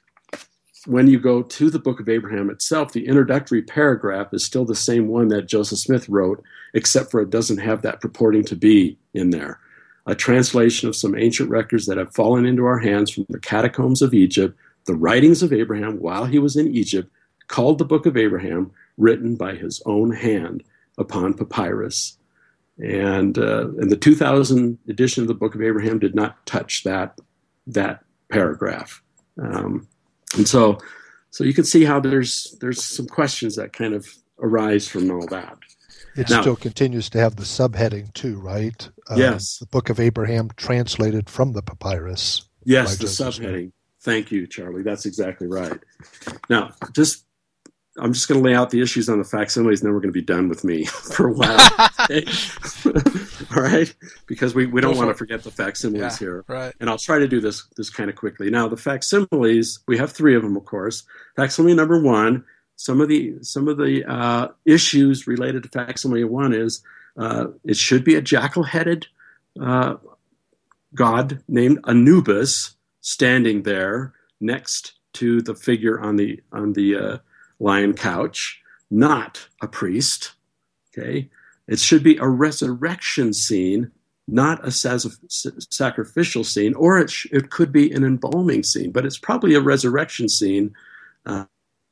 when you go to the Book of Abraham itself, the introductory paragraph is still the same one that Joseph Smith wrote, except for it doesn't have that purporting to be in there. A translation of some ancient records that have fallen into our hands from the catacombs of Egypt, the writings of Abraham while he was in Egypt, called the Book of Abraham, written by his own hand upon papyrus. And, uh, and the two thousand edition of the Book of Abraham did not touch that, that paragraph. Um, and so, so you can see how there's, there's some questions that kind of arise from all that. It now, still continues to have the subheading too, right? Um, yes. The Book of Abraham translated from the papyrus. Yes, the subheading. Thank you, Charlie. That's exactly right. Now, just I'm just going to lay out the issues on the facsimiles, and then we're going to be done with me for a while. Okay? All right? Because we, we don't want to forget the facsimiles yeah, here. Right. And I'll try to do this this kind of quickly. Now, the facsimiles, we have three of them, of course. Facsimile number one, some of the some of the uh, issues related to facsimile one is uh, it should be a jackal-headed uh, god named Anubis standing there next to the figure on the on the uh, lion couch, not a priest. Okay, it should be a resurrection scene, not a sacrificial scene, or it sh- it could be an embalming scene, but it's probably a resurrection scene uh,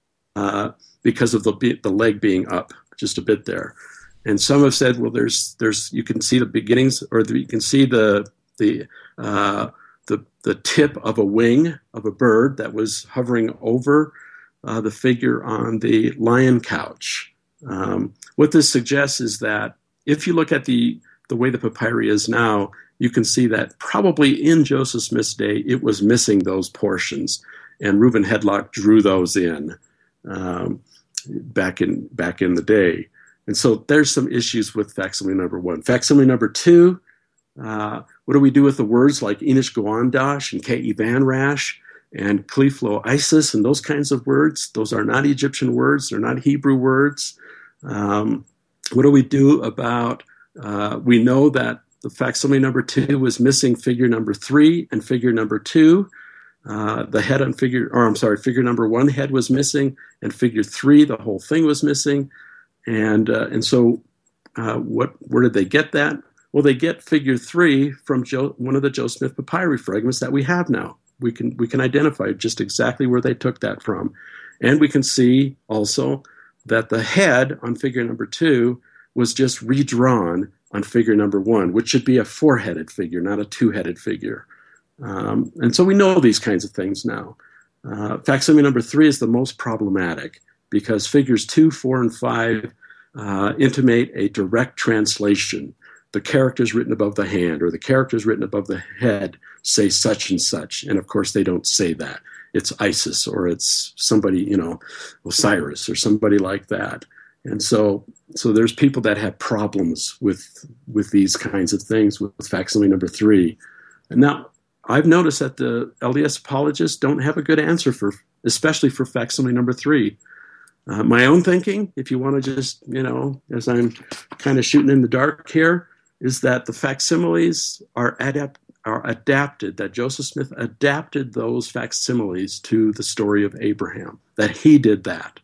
uh, because of the the leg being up just a bit there. And some have said, well, there's there's you can see the beginnings, or the, you can see the the uh, the the tip of a wing of a bird that was hovering over Uh, the figure on the lion couch. Um, what this suggests is that if you look at the, the way the papyri is now, you can see that probably in Joseph Smith's day, it was missing those portions. And Reuben Hedlock drew those in um, back in back in the day. And so there's some issues with facsimile number one. Facsimile number two, uh, what do we do with the words like Enosh Goandash and Ke Van Rash and Kliflo Isis and those kinds of words? Those are not Egyptian words. They're not Hebrew words. Um, what do we do about, uh, we know that the facsimile number two was missing figure number three and figure number two. Uh, the head on figure, or I'm sorry, figure number one head was missing, and figure three, the whole thing was missing. And uh, and so uh, what? Where did they get that? Well, they get figure three from Joe, one of the Joe Smith papyri fragments that we have now. We can we can identify just exactly where they took that from. And we can see also that the head on figure number two was just redrawn on figure number one, which should be a four-headed figure, not a two-headed figure. Um, and so we know these kinds of things now. Uh, facsimile number three is the most problematic because figures two, four, and five uh, intimate a direct translation. The characters written above the hand or the characters written above the head say such and such. And of course, they don't say that. It's Isis or it's somebody, you know, Osiris or somebody like that. And so so there's people that have problems with with these kinds of things with facsimile number three. And now I've noticed that the L D S apologists don't have a good answer for, especially for facsimile number three. Uh, my own thinking, if you want to just, you know, as I'm kind of shooting in the dark here, is that the facsimiles are adapt are adapted, that Joseph Smith adapted those facsimiles to the story of Abraham, that he did that,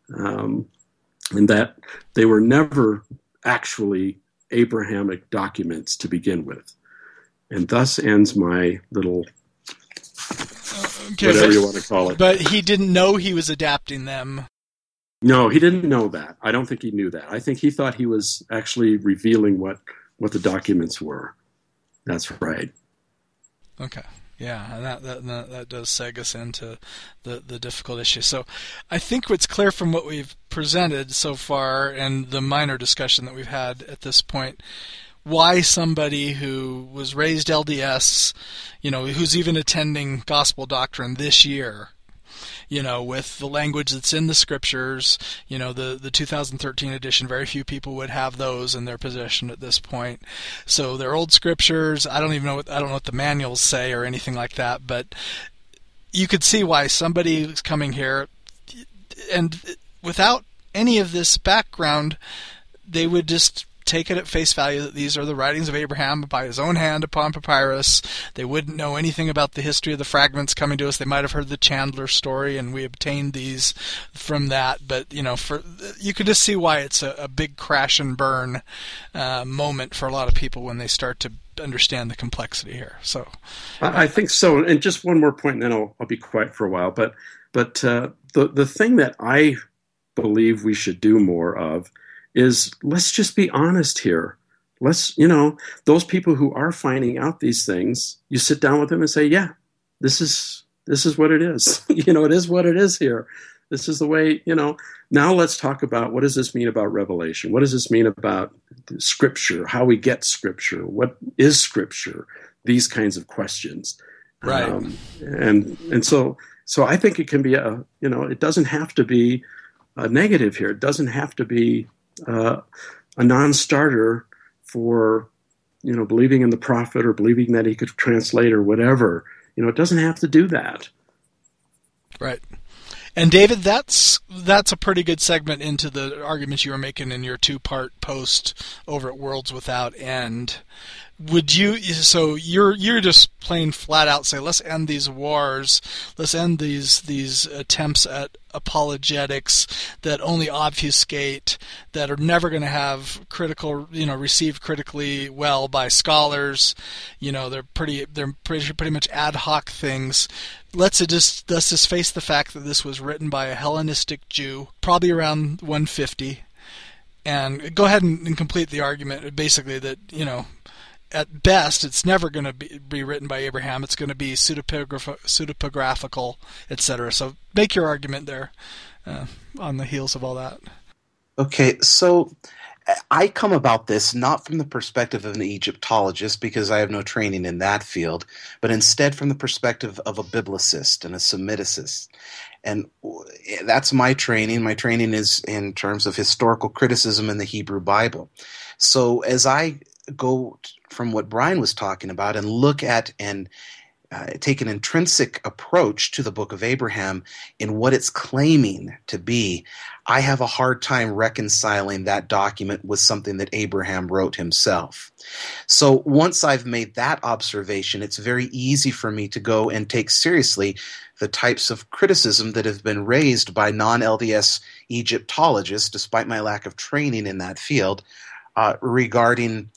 um, and that they were never actually Abrahamic documents to begin with. And thus ends my little, okay, whatever but, you want to call it. But he didn't know he was adapting them. No, he didn't know that. I don't think he knew that. I think he thought he was actually revealing what, what the documents were. That's right. Okay. Yeah, and that, that that does seg us into the, the difficult issue. So I think what's clear from what we've presented so far and the minor discussion that we've had at this point, why somebody who was raised L D S, you know, who's even attending gospel doctrine this year, you know, with the language that's in the scriptures, you know, the, the two thousand thirteen edition, very few people would have those in their possession at this point. So they're old scriptures. I don't even know what, I don't know what the manuals say or anything like that, but you could see why somebody who's coming here and without any of this background, they would just take it at face value that these are the writings of Abraham by his own hand upon papyrus. They wouldn't know anything about the history of the fragments coming to us. They might have heard the Chandler story, and we obtained these from that. But you know, for you could just see why it's a, a big crash and burn uh, moment for a lot of people when they start to understand the complexity here. So, I, I think so. And just one more point, and then I'll, I'll be quiet for a while. But but uh, the the thing that I believe we should do more of is let's just be honest here. Let's, you know, those people who are finding out these things, you sit down with them and say, yeah, this is, this is what it is. You know, it is what it is here. This is the way, you know, now let's talk about what does this mean about revelation? What does this mean about scripture? How we get scripture? What is scripture? These kinds of questions. Right. Um, and, and so, so I think it can be a, you know, it doesn't have to be a negative here. It doesn't have to be Uh, a non-starter for, you know, believing in the prophet or believing that he could translate or whatever. You know, it doesn't have to do that. Right. And David, that's that's a pretty good segment into the arguments you were making in your two-part post over at Worlds Without End. Would you? So you're you're just plain flat out say, let's end these wars, let's end these these attempts at apologetics that only obfuscate, that are never going to have critical, you know, received critically well by scholars. You know, they're pretty they're pretty pretty much ad hoc things. Let's just let's just face the fact that this was written by a Hellenistic Jew, probably around one fifty, and go ahead and, and complete the argument. Basically, that you know. At best, it's never going to be, be written by Abraham. It's going to be pseudepigraph- pseudepigraphical, et cetera. So make your argument there uh, on the heels of all that. Okay, so I come about this not from the perspective of an Egyptologist because I have no training in that field, but instead from the perspective of a biblicist and a Semiticist. And that's my training. My training is in terms of historical criticism in the Hebrew Bible. So as I go from what Brian was talking about and look at and uh, take an intrinsic approach to the Book of Abraham in what it's claiming to be, I have a hard time reconciling that document with something that Abraham wrote himself. So once I've made that observation, it's very easy for me to go and take seriously the types of criticism that have been raised by non-L D S Egyptologists, despite my lack of training in that field, uh, regarding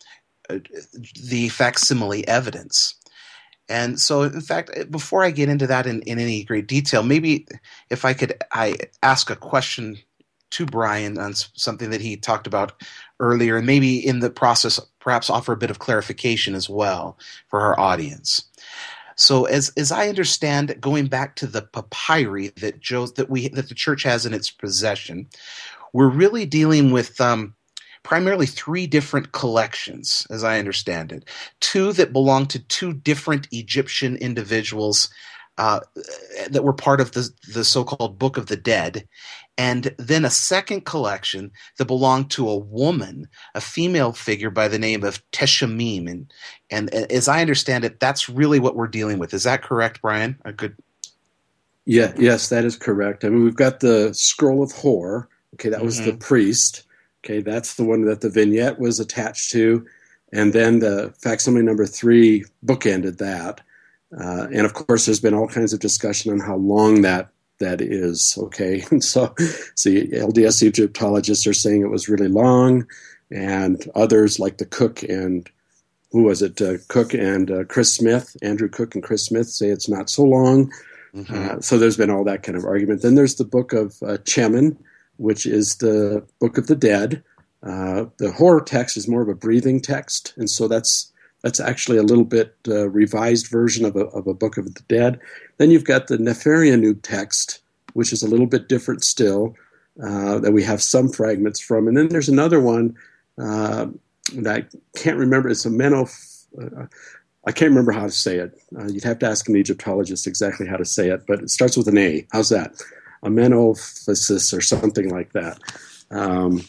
the facsimile evidence. And so, in fact, before I get into that in, in any great detail, maybe if I could I ask a question to Brian on something that he talked about earlier, and maybe in the process perhaps offer a bit of clarification as well for our audience. So as as I understand, going back to the papyri that Joe, that we that the church has in its possession, we're really dealing with um, primarily three different collections, as I understand it. Two that belong to two different Egyptian individuals uh, that were part of the, the so-called Book of the Dead, and then a second collection that belonged to a woman, a female figure by the name of Teshamim. And, and as I understand it, that's really what we're dealing with. Is that correct, Brian? A good. Yeah, yes, that is correct. I mean, we've got the Scroll of Hor. Okay, that was mm-hmm. the priest. Okay, that's the one that the vignette was attached to. And then the facsimile number three bookended that. Uh, and, of course, there's been all kinds of discussion on how long that that is. Okay, and so see, L D S Egyptologists are saying it was really long, and others like the Cook and, who was it, uh, Cook and uh, Chris Smith, Andrew Cook and Chris Smith say it's not so long. Mm-hmm. Uh, so there's been all that kind of argument. Then there's the Book of uh, Chemin, which is the Book of the Dead. Uh, the Hor text is more of a breathing text, and so that's That's actually a little bit uh, revised version of a, of a Book of the Dead. Then you've got the Neferyanub text, which is a little bit different still, uh, that we have some fragments from. And then there's another one uh, that I can't remember. It's a Meno. Uh, I can't remember how to say it. Uh, you'd have to ask an Egyptologist exactly how to say it, but it starts with an A. How's that? Amenophasis or something like that. Um,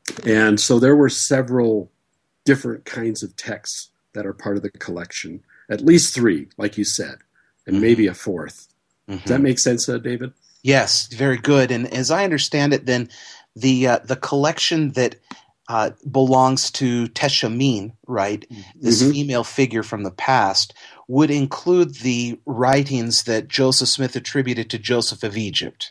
and so there were several different kinds of texts that are part of the collection. At least three, like you said, and mm-hmm. maybe a fourth. Mm-hmm. Does that make sense, uh, David? Yes, very good. And as I understand it, then the uh, the collection that uh, belongs to Teshamin, right, this mm-hmm. female figure from the past, would include the writings that Joseph Smith attributed to Joseph of Egypt.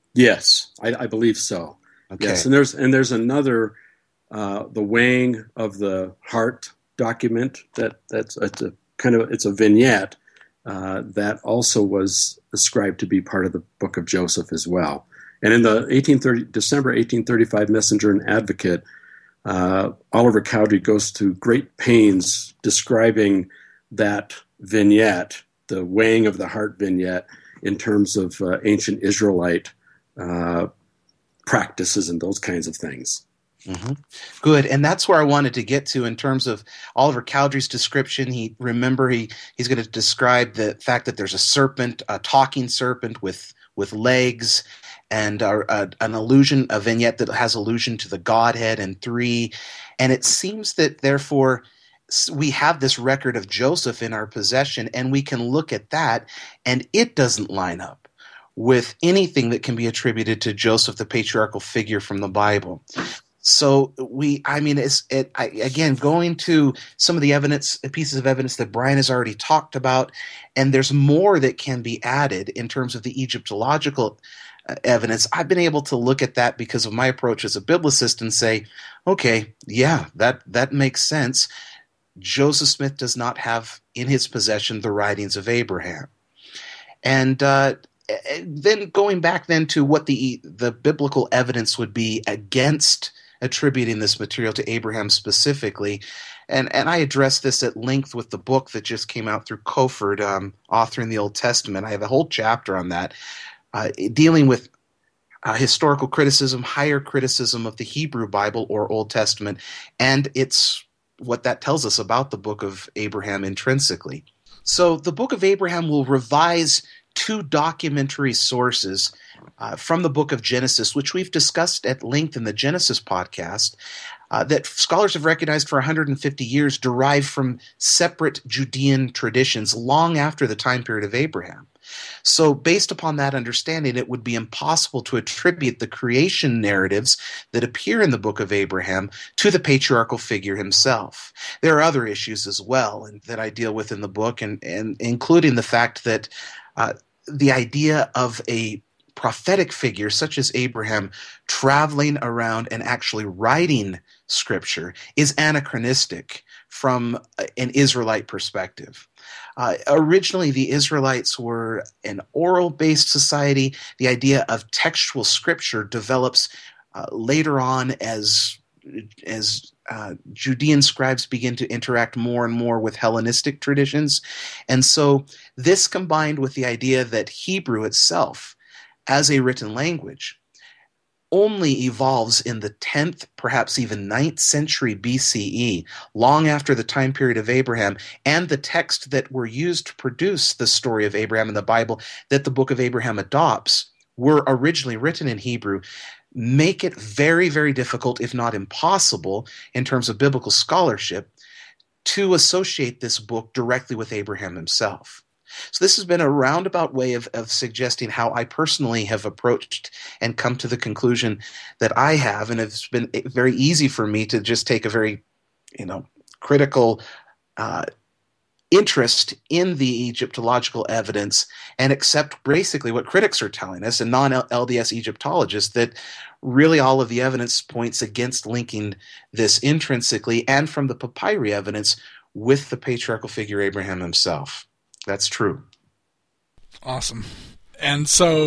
Yes, I, I believe so. Okay. Yes, and there's and there's another, uh, the weighing of the heart document that that's it's a kind of it's a vignette uh, that also was ascribed to be part of the Book of Joseph as well. And in the eighteen thirty December eighteen thirty-five Messenger and Advocate, uh, Oliver Cowdery goes to great pains describing that vignette, the weighing of the heart vignette, in terms of uh, ancient Israelite uh, practices and those kinds of things. Mm-hmm. Good, and that's where I wanted to get to in terms of Oliver Cowdery's description. He remember he he's going to describe the fact that there's a serpent, a talking serpent with with legs, and uh, uh, an allusion, a vignette that has allusion to the Godhead and three, and it seems that therefore we have this record of Joseph in our possession, and we can look at that, and it doesn't line up with anything that can be attributed to Joseph, the patriarchal figure from the Bible. So we, I mean, it's it I, again going to some of the evidence, pieces of evidence that Brian has already talked about, and there's more that can be added in terms of the Egyptological uh, evidence. I've been able to look at that because of my approach as a biblicist and say, okay, yeah, that that makes sense. Joseph Smith does not have in his possession the writings of Abraham, and uh, then going back then to what the the biblical evidence would be against attributing this material to Abraham specifically. And and I addressed this at length with the book that just came out through Koford, um, Authoring the Old Testament. I have a whole chapter on that, uh, dealing with uh, historical criticism, higher criticism of the Hebrew Bible or Old Testament, and it's what that tells us about the book of Abraham intrinsically. So the book of Abraham will revise two documentary sources uh, from the book of Genesis, which we've discussed at length in the Genesis podcast, uh, that scholars have recognized for one hundred fifty years derive from separate Judean traditions long after the time period of Abraham. So based upon that understanding, it would be impossible to attribute the creation narratives that appear in the book of Abraham to the patriarchal figure himself. There are other issues as well and, that I deal with in the book, and, and including the fact that uh, the idea of a prophetic figure such as Abraham traveling around and actually writing scripture is anachronistic from an Israelite perspective. Uh, originally, the Israelites were an oral-based society. The idea of textual scripture develops uh, later on as as uh, Judean scribes begin to interact more and more with Hellenistic traditions. And so this combined with the idea that Hebrew itself, as a written language, only evolves in the tenth, perhaps even ninth century B C E, long after the time period of Abraham, and the text that were used to produce the story of Abraham in the Bible that the book of Abraham adopts were originally written in Hebrew, make it very, very difficult, if not impossible, in terms of biblical scholarship, to associate this book directly with Abraham himself. So this has been a roundabout way of, of suggesting how I personally have approached and come to the conclusion that I have, and it's been very easy for me to just take a very, you know, critical uh, interest in the Egyptological evidence and accept basically what critics are telling us and non-L D S Egyptologists, that really all of the evidence points against linking this intrinsically and from the papyri evidence with the patriarchal figure Abraham himself. That's true. Awesome. And so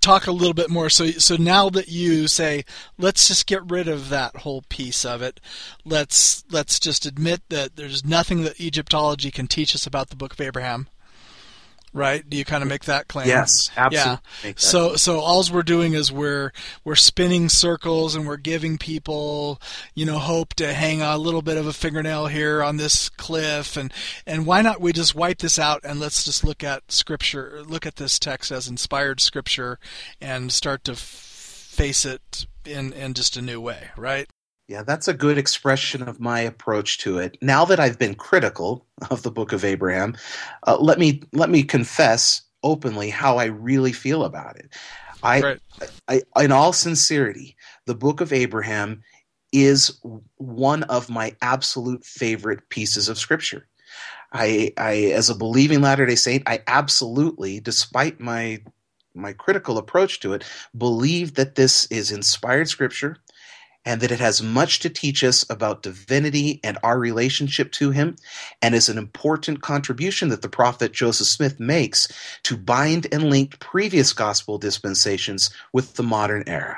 talk a little bit more. So, so now that you say, let's just get rid of that whole piece of it. Let's let's just admit that there's nothing that Egyptology can teach us about the Book of Abraham. Right? Do you kind of make that claim? Yes, absolutely. Yeah. So, so all we're doing is we're we're spinning circles and we're giving people, you know, hope to hang a little bit of a fingernail here on this cliff, and and why not we just wipe this out and let's just look at Scripture, look at this text as inspired Scripture, and start to f- face it in in just a new way, right? Yeah, that's a good expression of my approach to it. Now that I've been critical of the Book of Abraham, uh, let me let me confess openly how I really feel about it. I, right. I, in all sincerity, the Book of Abraham is one of my absolute favorite pieces of Scripture. I, I as a believing Latter-day Saint, I absolutely, despite my my critical approach to it, believe that this is inspired Scripture, and that it has much to teach us about divinity and our relationship to him, and is an important contribution that the prophet Joseph Smith makes to bind and link previous gospel dispensations with the modern era.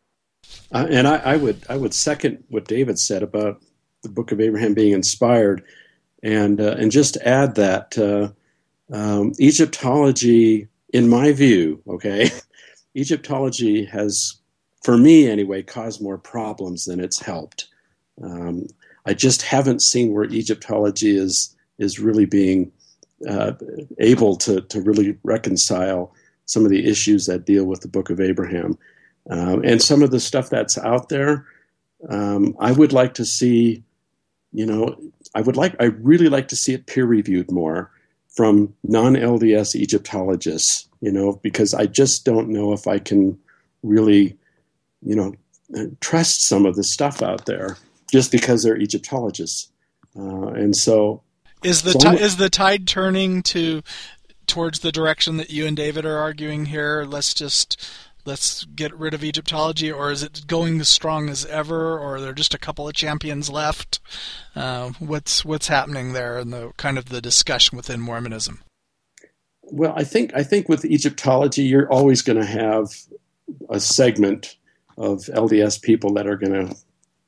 Uh, and I, I would I would second what David said about the Book of Abraham being inspired, and uh, and just add that uh, um, Egyptology, in my view, okay, Egyptology has, for me anyway, caused more problems than it's helped. Um, I just haven't seen where Egyptology is is really being uh, able to to really reconcile some of the issues that deal with the Book of Abraham. Um, and some of the stuff that's out there, um, I would like to see, you know, I would like, I really like to see it peer reviewed more from non-L D S Egyptologists, you know, because I just don't know if I can really, you know, trust some of the stuff out there just because they're Egyptologists. Uh, and so is the so t- is the tide turning to towards the direction that you and David are arguing here? Let's just let's get rid of Egyptology, or is it going as strong as ever, or are there just a couple of champions left? Uh, what's what's happening there in the kind of the discussion within Mormonism? Well, I think I think with Egyptology, you're always going to have a segment of L D S people that are going to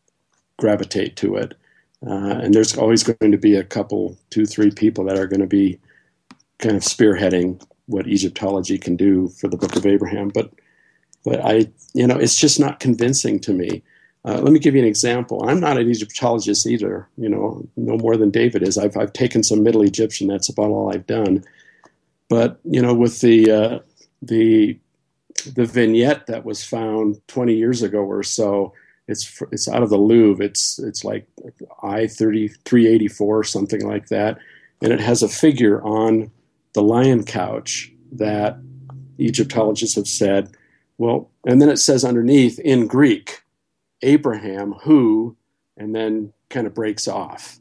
gravitate to it. Uh, and there's always going to be a couple, two, three people that are going to be kind of spearheading what Egyptology can do for the Book of Abraham. But, but I, you know, it's just not convincing to me. Uh, let me give you an example. I'm not an Egyptologist either, you know, no more than David is. I've, I've taken some Middle Egyptian. That's about all I've done. But, you know, with the, uh, the, the vignette that was found twenty years ago or so, it's it's out of the Louvre. It's it's like I thirty-three eighty-four or something like that, and it has a figure on the lion couch that Egyptologists have said, well, and then it says underneath in Greek, Abraham who, and then kind of breaks off,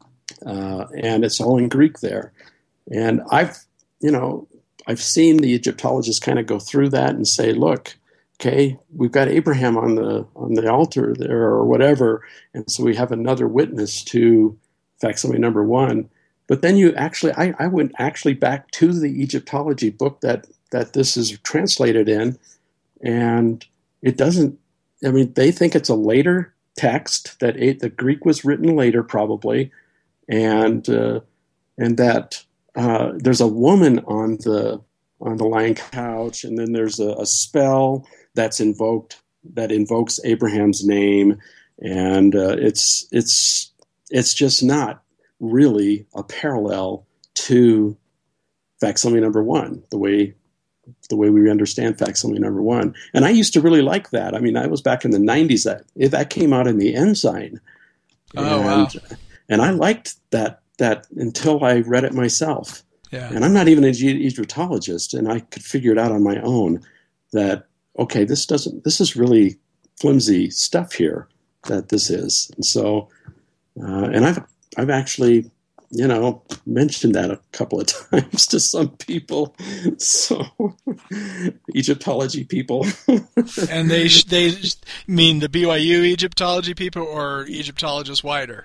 uh, and it's all in Greek there, and I've you know. I've seen the Egyptologists kind of go through that and say, look, okay, we've got Abraham on the on the altar there or whatever, and so we have another witness to facsimile number one. But then you actually, I, I went actually back to the Egyptology book that, that this is translated in, and it doesn't, I mean, they think it's a later text, that it, the Greek was written later probably, and uh, and that Uh, there's a woman on the on the lion couch, and then there's a, a spell that's invoked that invokes Abraham's name, and uh, it's it's it's just not really a parallel to facsimile number one, the way the way we understand facsimile number one. And I used to really like that. I mean, I was back in the nineties that that came out in the Ensign, oh and, wow, and I liked that. that until I read it myself. Yeah. And I'm not even an Egyptologist, and I could figure it out on my own that, okay, this doesn't, this is really flimsy stuff here that this is. And so, uh, and I've, I've actually, you know, mentioned that a couple of times to some people. So Egyptology people. And they, they mean the B Y U Egyptology people or Egyptologists wider?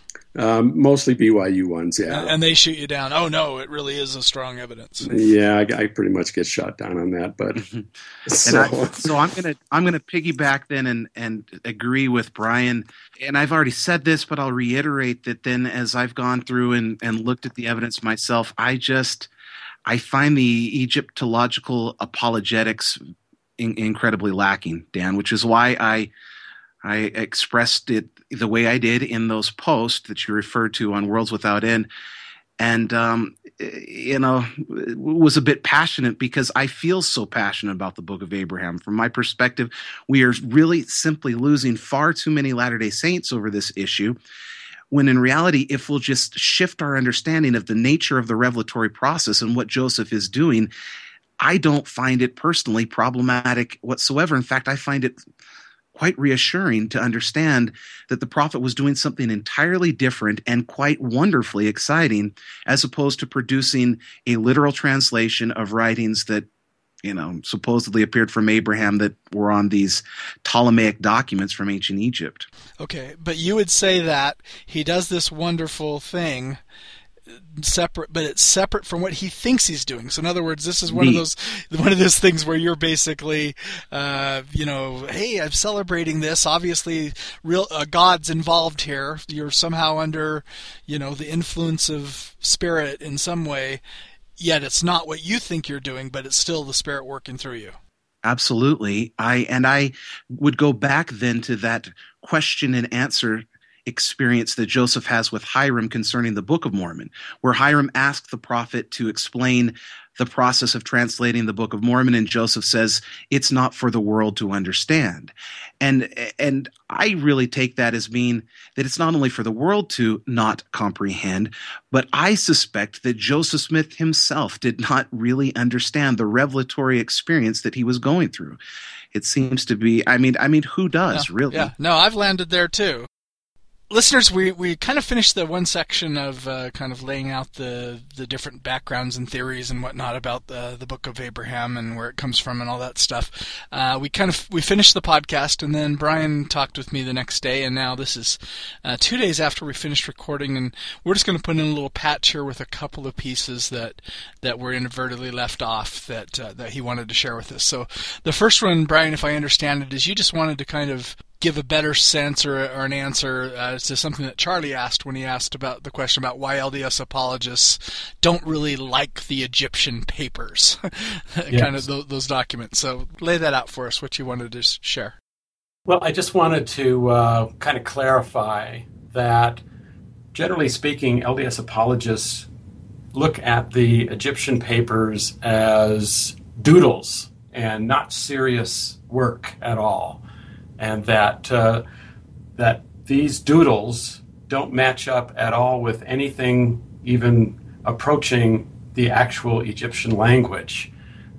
Um, mostly B Y U ones, yeah. And they shoot you down. Oh, no, it really is a strong evidence. Yeah, I, I pretty much get shot down on that. But so. And I, so I'm gonna I'm gonna piggyback then and and agree with Brian. And I've already said this, but I'll reiterate that then as I've gone through and, and looked at the evidence myself, I just I find the Egyptological apologetics in, incredibly lacking, Dan, which is why I I expressed it the way I did in those posts that you referred to on Worlds Without End, and um, you know, was a bit passionate because I feel so passionate about the Book of Abraham. From my perspective, we are really simply losing far too many Latter-day Saints over this issue, when in reality, if we'll just shift our understanding of the nature of the revelatory process and what Joseph is doing, I don't find it personally problematic whatsoever. In fact, I find it quite reassuring to understand that the prophet was doing something entirely different and quite wonderfully exciting, as opposed to producing a literal translation of writings that, you know, supposedly appeared from Abraham that were on these Ptolemaic documents from ancient Egypt. Okay, but you would say that he does this wonderful thing separate, but it's separate from what he thinks he's doing. So in other words, this is one Neat. of those one of those things where you're basically, uh, you know, hey, I'm celebrating this. Obviously, real uh, God's involved here. You're somehow under, you know, the influence of Spirit in some way. Yet it's not what you think you're doing, but it's still the Spirit working through you. Absolutely. I and I would go back then to that question and answer experience that Joseph has with Hiram concerning the Book of Mormon, where Hiram asked the prophet to explain the process of translating the Book of Mormon, and Joseph says it's not for the world to understand. And and I really take that as mean that it's not only for the world to not comprehend, but I suspect that Joseph Smith himself did not really understand the revelatory experience that he was going through. It seems to be, I mean, I mean, who does, yeah, really? Yeah, no, I've landed there too. Listeners, we, we kind of finished the one section of uh, kind of laying out the, the different backgrounds and theories and whatnot about the the Book of Abraham and where it comes from and all that stuff. Uh, we kind of we finished the podcast, and then Brian talked with me the next day, and now this is uh, two days after we finished recording, and we're just going to put in a little patch here with a couple of pieces that that were inadvertently left off that uh, that he wanted to share with us. So the first one, Brian, if I understand it, is you just wanted to kind of give a better sense or, or an answer uh, to something that Charlie asked when he asked about the question about why L D S apologists don't really like the Egyptian papers, Yes. kind of those, those documents. So lay that out for us, what you wanted to share. Well, I just wanted to uh, kind of clarify that, generally speaking, L D S apologists look at the Egyptian papers as doodles and not serious work at all. And that uh, that these doodles don't match up at all with anything even approaching the actual Egyptian language.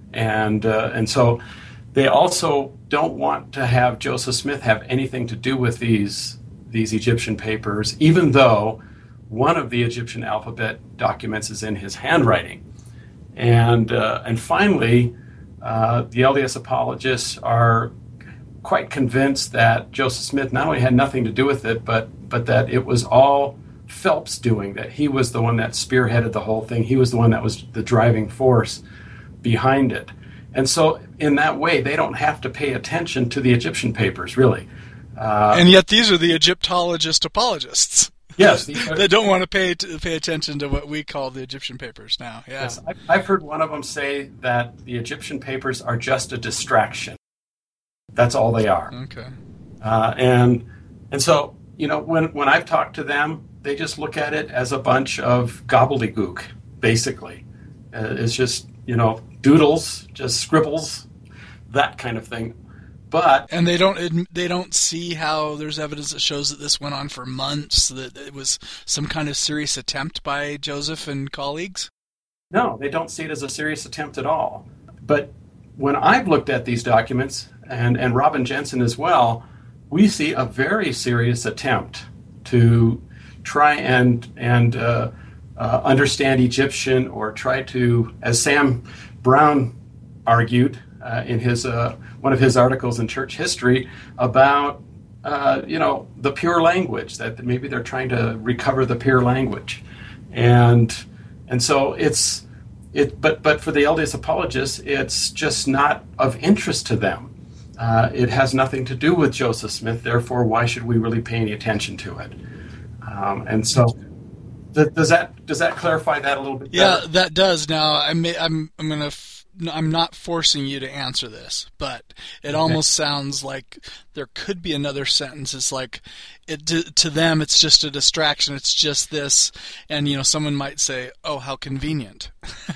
And uh, and so they also don't want to have Joseph Smith have anything to do with these these Egyptian papers, even though one of the Egyptian alphabet documents is in his handwriting. And uh, and finally, uh, the L D S apologists are quite convinced that Joseph Smith not only had nothing to do with it, but but that it was all Phelps doing, that he was the one that spearheaded the whole thing. He was the one that was the driving force behind it. And so in that way, they don't have to pay attention to the Egyptian papers, really. Uh, and yet these are the Egyptologist apologists. Yes. They don't want to pay to pay attention to what we call the Egyptian papers now. Yeah. Yes, I've heard one of them say that the Egyptian papers are just a distraction. That's all they are. Okay. Uh, and and so, you know, when, when I've talked to them, they just look at it as a bunch of gobbledygook, basically. Uh, it's just, you know, doodles, just scribbles, that kind of thing. But and they don't they don't see how there's evidence that shows that this went on for months, that it was some kind of serious attempt by Joseph and colleagues? No, they don't see it as a serious attempt at all. But when I've looked at these documents, and, and Robin Jensen as well, we see a very serious attempt to try and and uh, uh, understand Egyptian, or try to, as Sam Brown argued uh, in his uh, one of his articles in Church History, about uh, you know, the pure language, that maybe they're trying to recover the pure language. And and so it's it but but for the L D S apologists, it's just not of interest to them. Uh, it has nothing to do with Joseph Smith, therefore why should we really pay any attention to it? Um, and so th- does that does that clarify that a little bit better? Yeah, that does. Now I'm I'm I'm gonna f- I'm not forcing you to answer this, but it okay. almost sounds like there could be another sentence. It's like it to them it's just a distraction. It's just this, and you know someone might say, "Oh, how convenient!"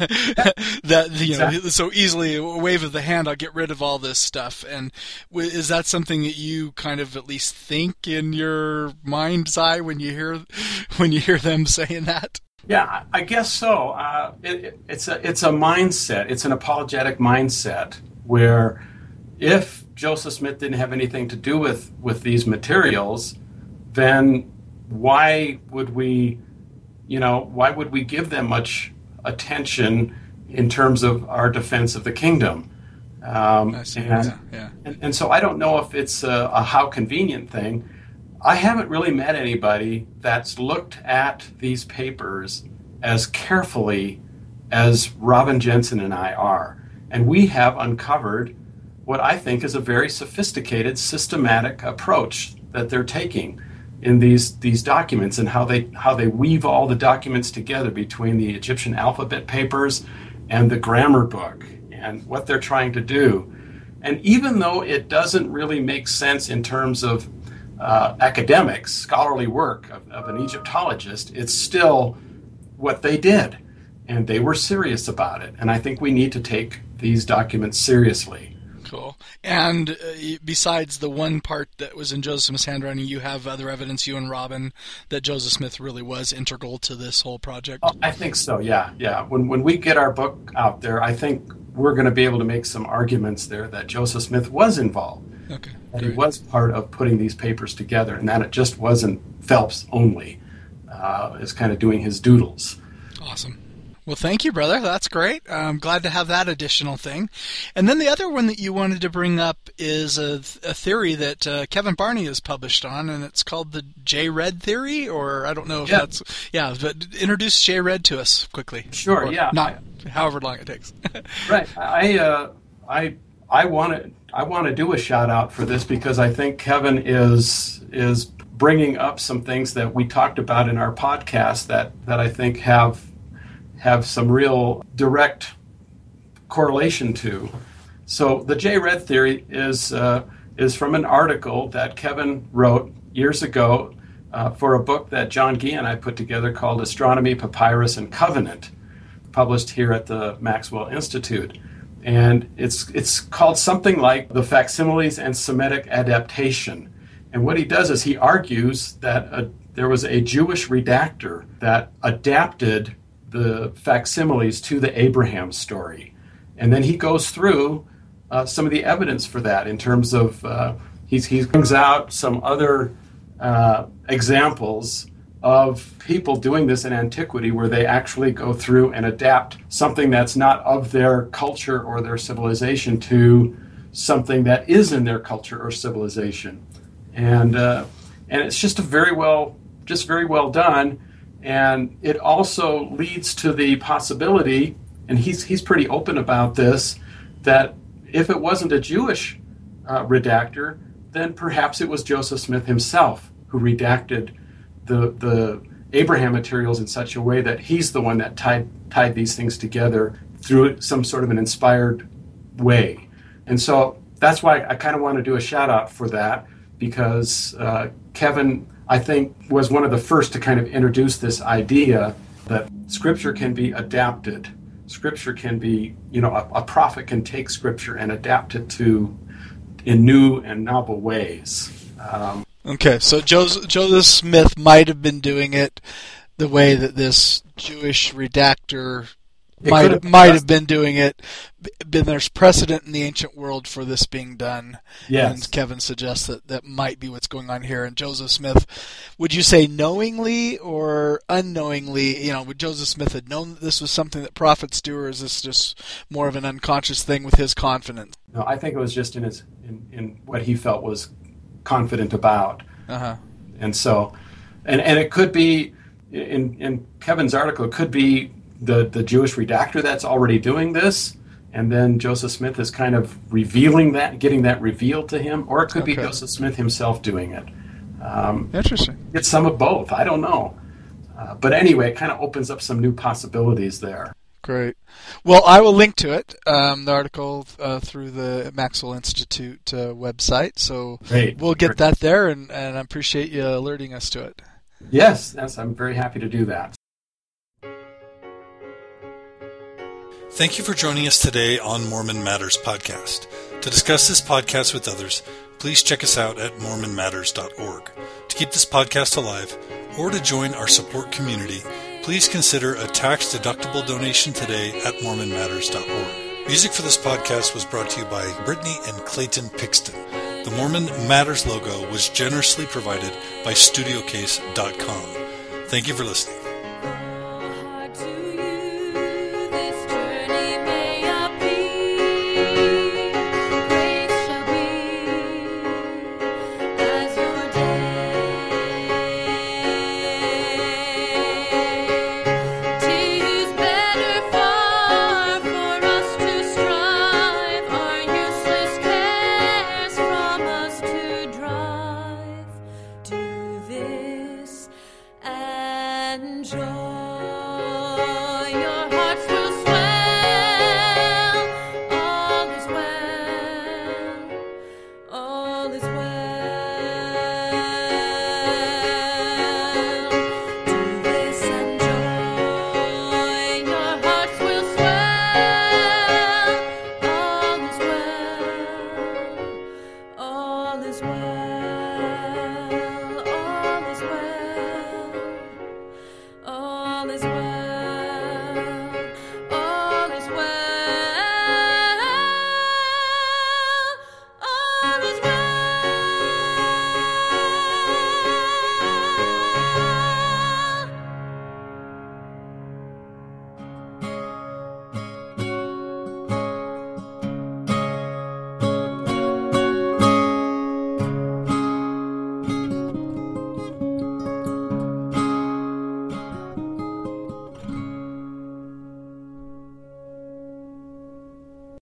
that you know exactly. so easily a wave of the hand, I'll get rid of all this stuff. And is that something that you kind of at least think in your mind's eye when you hear when you hear them saying that? Yeah, I guess so. Uh, it, it, it's a it's a mindset. It's an apologetic mindset where if Joseph Smith didn't have anything to do with, with these materials, then why would we, you know, why would we give them much attention in terms of our defense of the kingdom? Um, I see. And, yeah, yeah. And, and so I don't know if it's a, a how convenient thing. I haven't really met anybody that's looked at these papers as carefully as Robin Jensen and I are. And we have uncovered what I think is a very sophisticated, systematic approach that they're taking in these, these documents, and how they how they weave all the documents together between the Egyptian alphabet papers and the grammar book and what they're trying to do. And even though it doesn't really make sense in terms of Uh, academics, scholarly work of, of an Egyptologist, it's still what they did, and they were serious about it. And I think we need to take these documents seriously. Cool. And uh, besides the one part that was in Joseph Smith's handwriting, you have other evidence, you and Robin, that Joseph Smith really was integral to this whole project? Oh, I think so, yeah. yeah. When, when we get our book out there, I think we're going to be able to make some arguments there that Joseph Smith was involved. Okay. That he was part of putting these papers together, and that it just wasn't Phelps only, uh, is kind of doing his doodles. Awesome. Well, thank you, brother. That's great. I'm glad to have that additional thing. And then the other one that you wanted to bring up is a, a theory that uh, Kevin Barney has published on, and it's called the J-Red theory, or I don't know if yeah. that's... Yeah, but introduce J-Red to us quickly. Sure, or yeah. Not however long it takes. Right. I, uh, I, I want to... I want to do a shout out for this because I think Kevin is is bringing up some things that we talked about in our podcast that, that I think have have some real direct correlation to. So the J-Red theory is uh, is from an article that Kevin wrote years ago uh, for a book that John Gee and I put together called Astronomy, Papyrus, and Covenant, published here at the Maxwell Institute. And it's it's called something like The Facsimiles and Semitic Adaptation. And what he does is he argues that a, there was a Jewish redactor that adapted the facsimiles to the Abraham story. And then he goes through uh, some of the evidence for that in terms of, uh, he's, he brings out some other uh, examples of people doing this in antiquity where they actually go through and adapt something that's not of their culture or their civilization to something that is in their culture or civilization. And uh, and it's just a very well, just very well done. And it also leads to the possibility, and he's he's pretty open about this, that if it wasn't a Jewish uh, redactor, then perhaps it was Joseph Smith himself who redacted the the Abraham materials in such a way that he's the one that tied tied these things together through some sort of an inspired way. And so that's why I kind of want to do a shout out for that, because uh, Kevin, I think, was one of the first to kind of introduce this idea that Scripture can be adapted. Scripture can be, you know, a, a prophet can take Scripture and adapt it to in new and novel ways. Um, Okay, so Joseph, Joseph Smith might have been doing it the way that this Jewish redactor might have, might have been doing it. But there's precedent in the ancient world for this being done. Yes. And Kevin suggests that that might be what's going on here. And Joseph Smith, would you say knowingly or unknowingly, you know, would Joseph Smith have known that this was something that prophets do, or is this just more of an unconscious thing with his confidence? No, I think it was just in his in, in what he felt was confident about. Uh-huh. And so, and, and it could be, in, in Kevin's article, it could be the, the Jewish redactor that's already doing this, and then Joseph Smith is kind of revealing that, getting that revealed to him, or it could Okay. be Joseph Smith himself doing it. Um, Interesting. It's some of both. I don't know. Uh, but anyway, it kind of opens up some new possibilities there. Great. Well, I will link to it, um, the article, uh, through the Maxwell Institute uh, website. So Great. we'll get that there, and, and I appreciate you alerting us to it. Yes, yes, I'm very happy to do that. Thank you for joining us today on Mormon Matters podcast. To discuss this podcast with others, please check us out at mormon matters dot org. To keep this podcast alive, or to join our support community, please consider a tax-deductible donation today at mormon matters dot org. Music for this podcast was brought to you by Brittany and Clayton Pixton. The Mormon Matters logo was generously provided by studio case dot com. Thank you for listening.